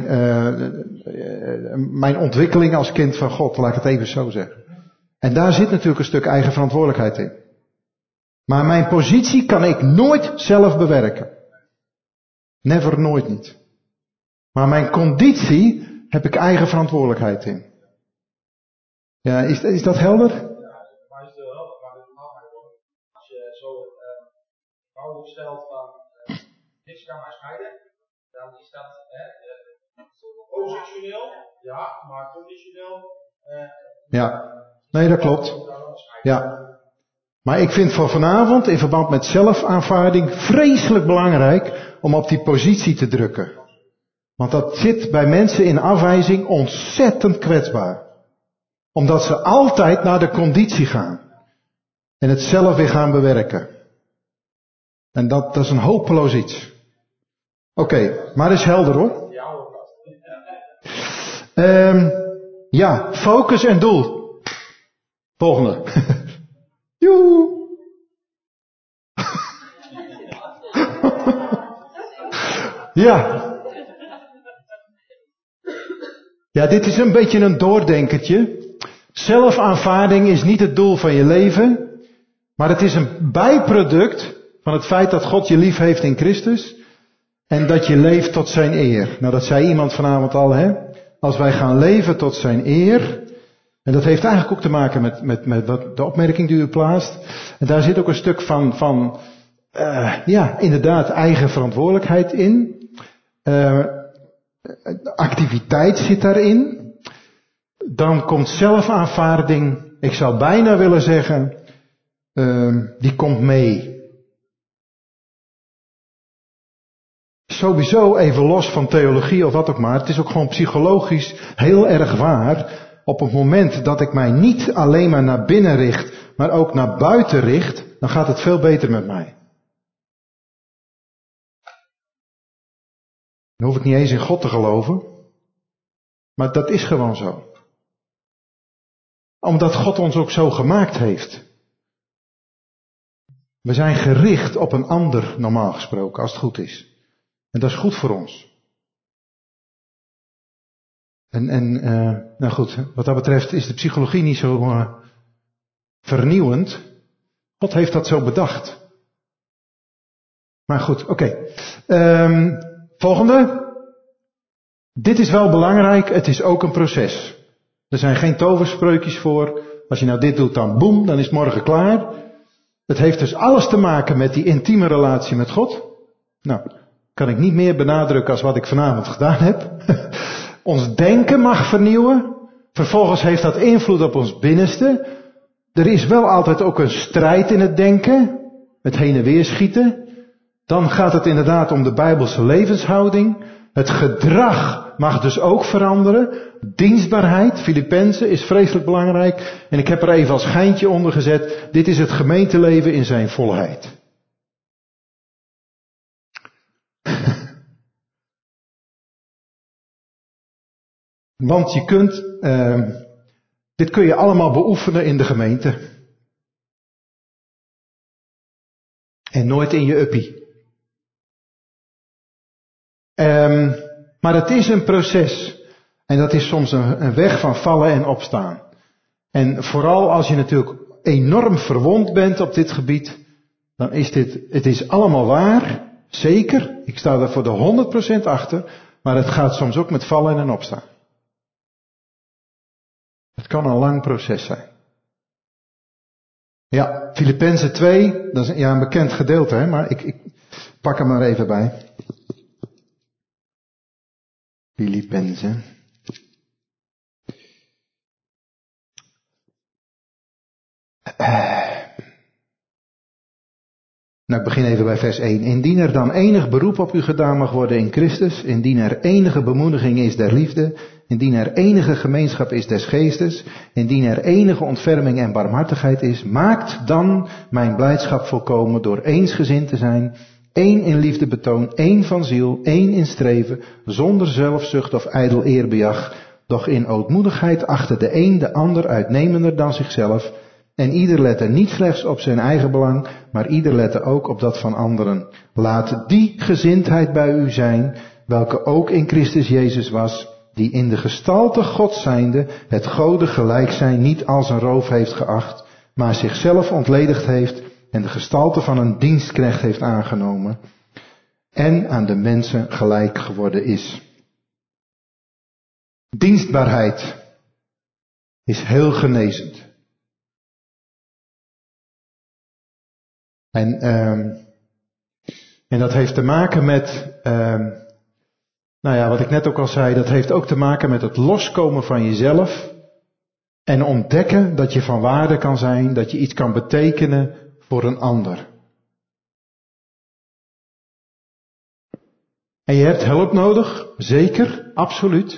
mijn ontwikkeling als kind van God, laat ik het even zo zeggen. En daar zit natuurlijk een stuk eigen verantwoordelijkheid in. Maar mijn positie kan ik nooit zelf bewerken. Never, nooit niet. Maar mijn conditie heb ik eigen verantwoordelijkheid in. Ja, is dat helder? Ja, maar is het wel helder, maar het mag mij wel. Als je zo vrouwelijk stelt van niks kan mij scheiden, dan is dat positioneel, ja, maar conditioneel. Ja, nee, dat klopt. Ja. Maar ik vind voor vanavond, in verband met zelfaanvaarding, vreselijk belangrijk om op die positie te drukken. Want dat zit bij mensen in afwijzing ontzettend kwetsbaar. Omdat ze altijd naar de conditie gaan. En het zelf weer gaan bewerken. En dat is een hopeloos iets. Oké, maar is helder hoor. Focus en doel. Volgende. Joe. Ja, dit is een beetje een doordenkertje. Zelfaanvaarding is niet het doel van je leven, maar het is een bijproduct van het feit dat God je lief heeft in Christus en dat je leeft tot zijn eer. Nou, dat zei iemand vanavond al, hè? Als wij gaan leven tot zijn eer, en dat heeft eigenlijk ook te maken met de opmerking die u plaatst. En daar zit ook een stuk van inderdaad eigen verantwoordelijkheid in. Activiteit zit daarin. Dan komt zelfaanvaarding, ik zou bijna willen zeggen, die komt mee. Sowieso even los van theologie of wat ook maar, het is ook gewoon psychologisch heel erg waar. Op het moment dat ik mij niet alleen maar naar binnen richt, maar ook naar buiten richt, dan gaat het veel beter met mij. Dan hoef ik niet eens in God te geloven, maar dat is gewoon zo. Omdat God ons ook zo gemaakt heeft. We zijn gericht op een ander, normaal gesproken, als het goed is. En dat is goed voor ons. Nou goed, wat dat betreft is de psychologie niet zo vernieuwend. God heeft dat zo bedacht. Maar goed, oké. Volgende. Dit is wel belangrijk, het is ook een proces. Er zijn geen toverspreukjes voor. Als je nou dit doet, dan boem, dan is het morgen klaar. Het heeft dus alles te maken met die intieme relatie met God. Nou, kan ik niet meer benadrukken als wat ik vanavond gedaan heb. Ons denken mag vernieuwen. Vervolgens heeft dat invloed op ons binnenste. Er is wel altijd ook een strijd in het denken. Het heen en weer schieten. Dan gaat het inderdaad om de Bijbelse levenshouding. Het gedrag mag dus ook veranderen. Dienstbaarheid, Filippenzen, is vreselijk belangrijk. En ik heb er even als geintje onder gezet. Dit is het gemeenteleven in zijn volheid. Want je kunt, dit kun je allemaal beoefenen in de gemeente. En nooit in je uppie. Maar het is een proces. En dat is soms een weg van vallen en opstaan. En vooral als je natuurlijk enorm verwond bent op dit gebied, dan is het is allemaal waar, zeker. Ik sta er voor de 100% achter, maar het gaat soms ook met vallen en opstaan. Het kan een lang proces zijn. Ja, Filippenzen 2, dat is een bekend gedeelte, hè, maar ik pak hem maar even bij. Filippenzen. Nou, ik begin even bij vers 1. Indien er dan enig beroep op u gedaan mag worden in Christus, indien er enige bemoediging is der liefde, indien er enige gemeenschap is des geestes, indien er enige ontferming en barmhartigheid is, maakt dan mijn blijdschap volkomen door eensgezind te zijn, één in liefdebetoon, één van ziel, één in streven, zonder zelfzucht of ijdel eerbejag, doch in ootmoedigheid achter de een de ander uitnemender dan zichzelf. En ieder lette niet slechts op zijn eigen belang, maar ieder lette ook op dat van anderen. Laat die gezindheid bij u zijn, welke ook in Christus Jezus was, die in de gestalte God zijnde het Gode gelijk zijn niet als een roof heeft geacht, maar zichzelf ontledigd heeft en de gestalte van een dienstknecht heeft aangenomen en aan de mensen gelijk geworden is. Dienstbaarheid is heel genezend. En dat heeft te maken met, wat ik net ook al zei, dat heeft ook te maken met het loskomen van jezelf en ontdekken dat je van waarde kan zijn, dat je iets kan betekenen voor een ander. En je hebt hulp nodig, zeker, absoluut.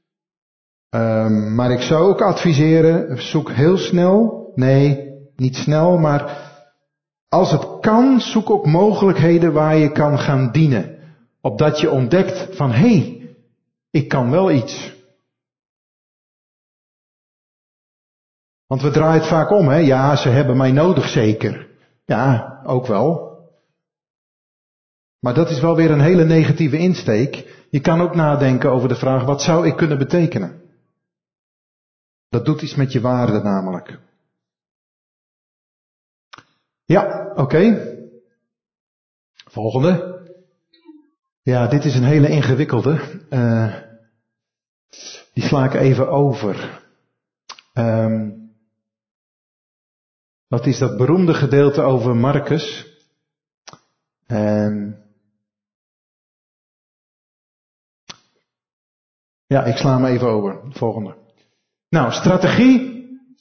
Maar ik zou ook adviseren, zoek heel snel, nee, niet snel, maar als het kan, zoek ook mogelijkheden waar je kan gaan dienen. Opdat je ontdekt van, hé, ik kan wel iets. Want we draaien het vaak om, hè. Ja, ze hebben mij nodig zeker. Ja, ook wel. Maar dat is wel weer een hele negatieve insteek. Je kan ook nadenken over de vraag, wat zou ik kunnen betekenen? Dat doet iets met je waarde namelijk. Ja, oké. Volgende. Ja, dit is een hele ingewikkelde. Die sla ik even over. Dat is dat beroemde gedeelte over Marcus. Ja, ik sla hem even over. Volgende. Nou, strategie.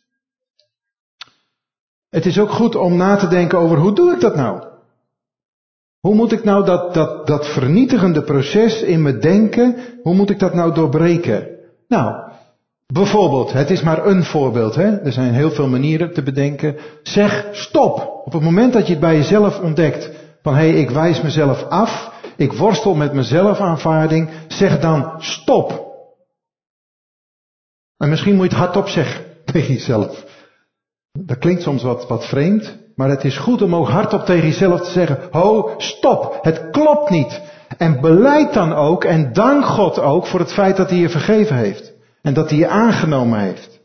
Het is ook goed om na te denken over hoe doe ik dat nou? Hoe moet ik nou dat vernietigende proces in mijn denken, hoe moet ik dat nou doorbreken? Nou, bijvoorbeeld, het is maar een voorbeeld, hè? Er zijn heel veel manieren te bedenken. Zeg stop. Op het moment dat je het bij jezelf ontdekt, van hé, ik wijs mezelf af, ik worstel met mijn zelfaanvaarding, zeg dan stop. En misschien moet je het hardop zeggen tegen jezelf. Dat klinkt soms wat vreemd, maar het is goed om ook hardop tegen jezelf te zeggen, ho, stop, het klopt niet. En belijd dan ook en dank God ook voor het feit dat hij je vergeven heeft. En dat hij je aangenomen heeft.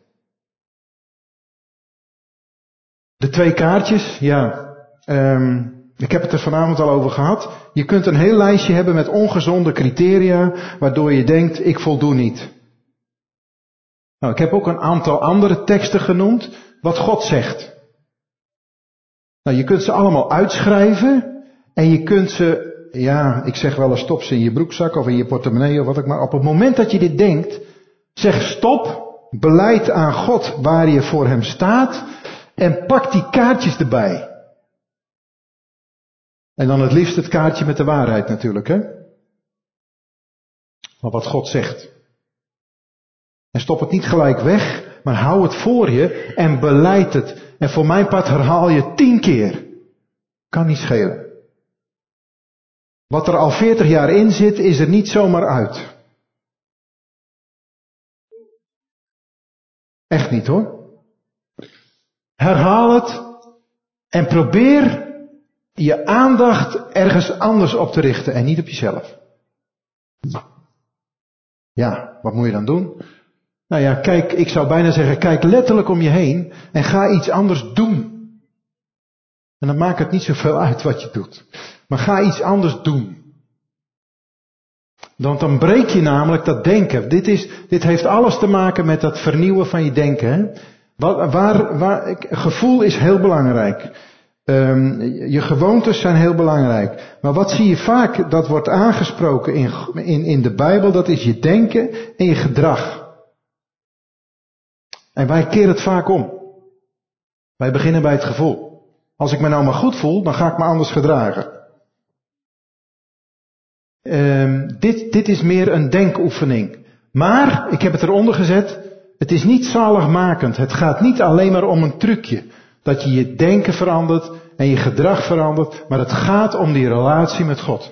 De 2 kaartjes, ik heb het er vanavond al over gehad. Je kunt een heel lijstje hebben met ongezonde criteria, waardoor je denkt, ik voldoe niet. Nou, ik heb ook een aantal andere teksten genoemd, wat God zegt. Nou, je kunt ze allemaal uitschrijven en je kunt ze, ik zeg wel eens stop ze in je broekzak of in je portemonnee of wat ook maar. Op het moment dat je dit denkt, zeg stop, belijd aan God waar je voor hem staat en pak die kaartjes erbij. En dan het liefst het kaartje met de waarheid natuurlijk, hè. Maar wat God zegt. En stop het niet gelijk weg, maar hou het voor je en belijd het. En voor mijn part herhaal je 10 keer. Kan niet schelen. Wat er al 40 jaar in zit, is er niet zomaar uit. Echt niet hoor. Herhaal het en probeer je aandacht ergens anders op te richten en niet op jezelf. Ja, wat moet je dan doen? Nou ja, kijk, ik zou bijna zeggen, kijk letterlijk om je heen en ga iets anders doen. En dan maakt het niet zoveel uit wat je doet. Maar ga iets anders doen. Want dan breek je namelijk dat denken. Dit heeft alles te maken met dat vernieuwen van je denken. Hè? Gevoel is heel belangrijk. Je gewoontes zijn heel belangrijk. Maar wat zie je vaak, dat wordt aangesproken in de Bijbel, dat is je denken en je gedrag. En wij keren het vaak om. Wij beginnen bij het gevoel. Als ik me nou maar goed voel, dan ga ik me anders gedragen. Dit is meer een denkoefening. Maar, ik heb het eronder gezet, het is niet zaligmakend. Het gaat niet alleen maar om een trucje. Dat je je denken verandert en je gedrag verandert. Maar het gaat om die relatie met God.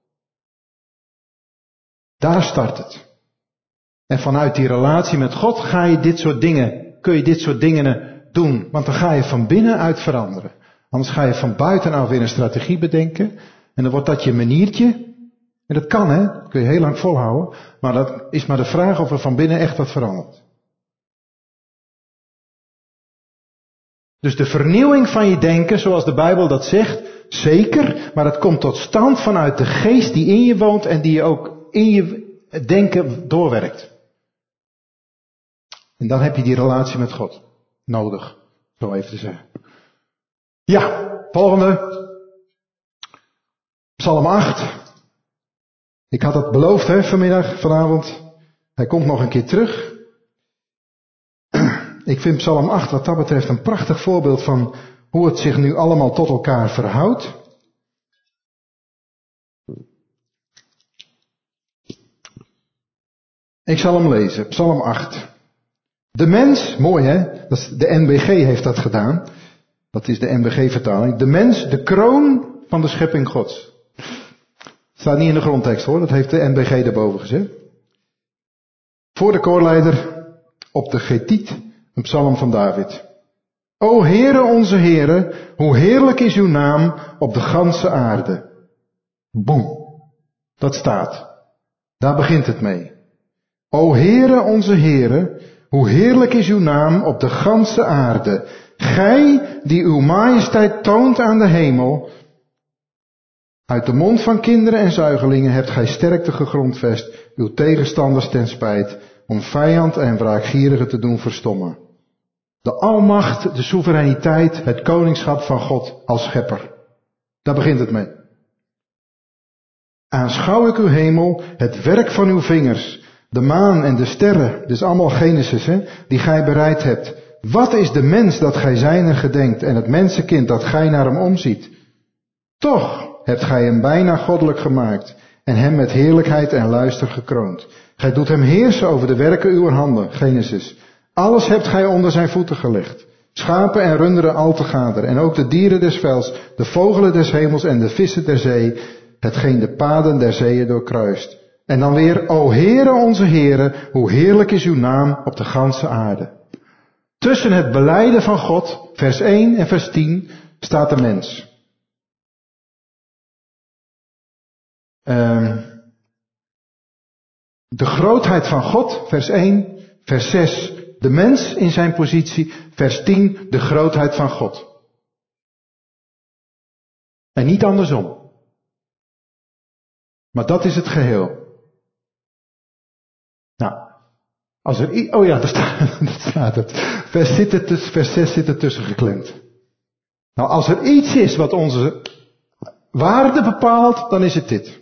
Daar start het. En vanuit die relatie met God kun je dit soort dingen doen. Want dan ga je van binnenuit veranderen. Anders ga je van buitenaf weer een strategie bedenken. En dan wordt dat je maniertje. En dat kan hè, dat kun je heel lang volhouden. Maar dat is maar de vraag of er van binnen echt wat verandert. Dus de vernieuwing van je denken, zoals de Bijbel dat zegt, zeker. Maar het komt tot stand vanuit de geest die in je woont en die je ook in je denken doorwerkt. En dan heb je die relatie met God nodig, zo even te zeggen. Ja, volgende. Psalm 8. Ik had het beloofd vanavond. Hij komt nog een keer terug. Ik vind Psalm 8 wat dat betreft een prachtig voorbeeld van hoe het zich nu allemaal tot elkaar verhoudt. Ik zal hem lezen, Psalm 8. De mens, mooi hè, de NBG heeft dat gedaan. Dat is de NBG-vertaling. De mens, de kroon van de schepping Gods. Staat niet in de grondtekst hoor, dat heeft de NBG erboven gezet. Voor de koorleider op de Getiet, een psalm van David. O Heere onze Heere, hoe heerlijk is uw naam op de ganse aarde. Boem, dat staat. Daar begint het mee. O Heere onze Heere, hoe heerlijk is uw naam op de ganse aarde. Gij die uw majesteit toont aan de hemel. Uit de mond van kinderen en zuigelingen hebt gij sterkte gegrondvest, uw tegenstanders ten spijt, om vijand en wraakgierigen te doen verstommen. De almacht, de soevereiniteit, het koningschap van God als schepper. Daar begint het mee. Aanschouw ik uw hemel, het werk van uw vingers, de maan en de sterren, dus allemaal Genesis, die gij bereid hebt. Wat is de mens dat gij zijner gedenkt en het mensenkind dat gij naar hem omziet? Toch hebt gij hem bijna goddelijk gemaakt en hem met heerlijkheid en luister gekroond. Gij doet hem heersen over de werken uwer handen, Genesis. Alles hebt gij onder zijn voeten gelegd. Schapen en runderen al te gader en ook de dieren des velds, de vogelen des hemels en de vissen der zee, hetgeen de paden der zeeën doorkruist. En dan weer, o Heere onze Heere, hoe heerlijk is uw naam op de ganse aarde. Tussen het belijden van God, vers 1 en vers 10, staat de mens. De grootheid van God, vers 1, vers 6, de mens in zijn positie, vers 10, de grootheid van God. En niet andersom. Maar dat is het geheel. Nou, als er daar staat het. Vers 6 zit er tussen geklemd. Nou, als er iets is wat onze waarde bepaalt, dan is het dit.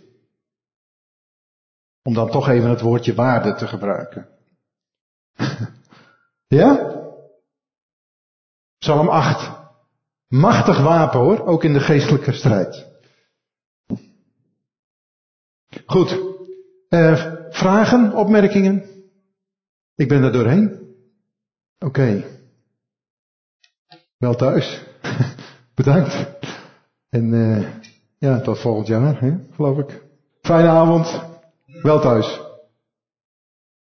Om dan toch even het woordje waarde te gebruiken. Ja? Psalm 8. Machtig wapen hoor, ook in de geestelijke strijd. Goed. Vragen, opmerkingen? Ik ben er doorheen. Oké. Wel thuis. Bedankt. En tot volgend jaar, geloof ik. Fijne avond. Wel thuis.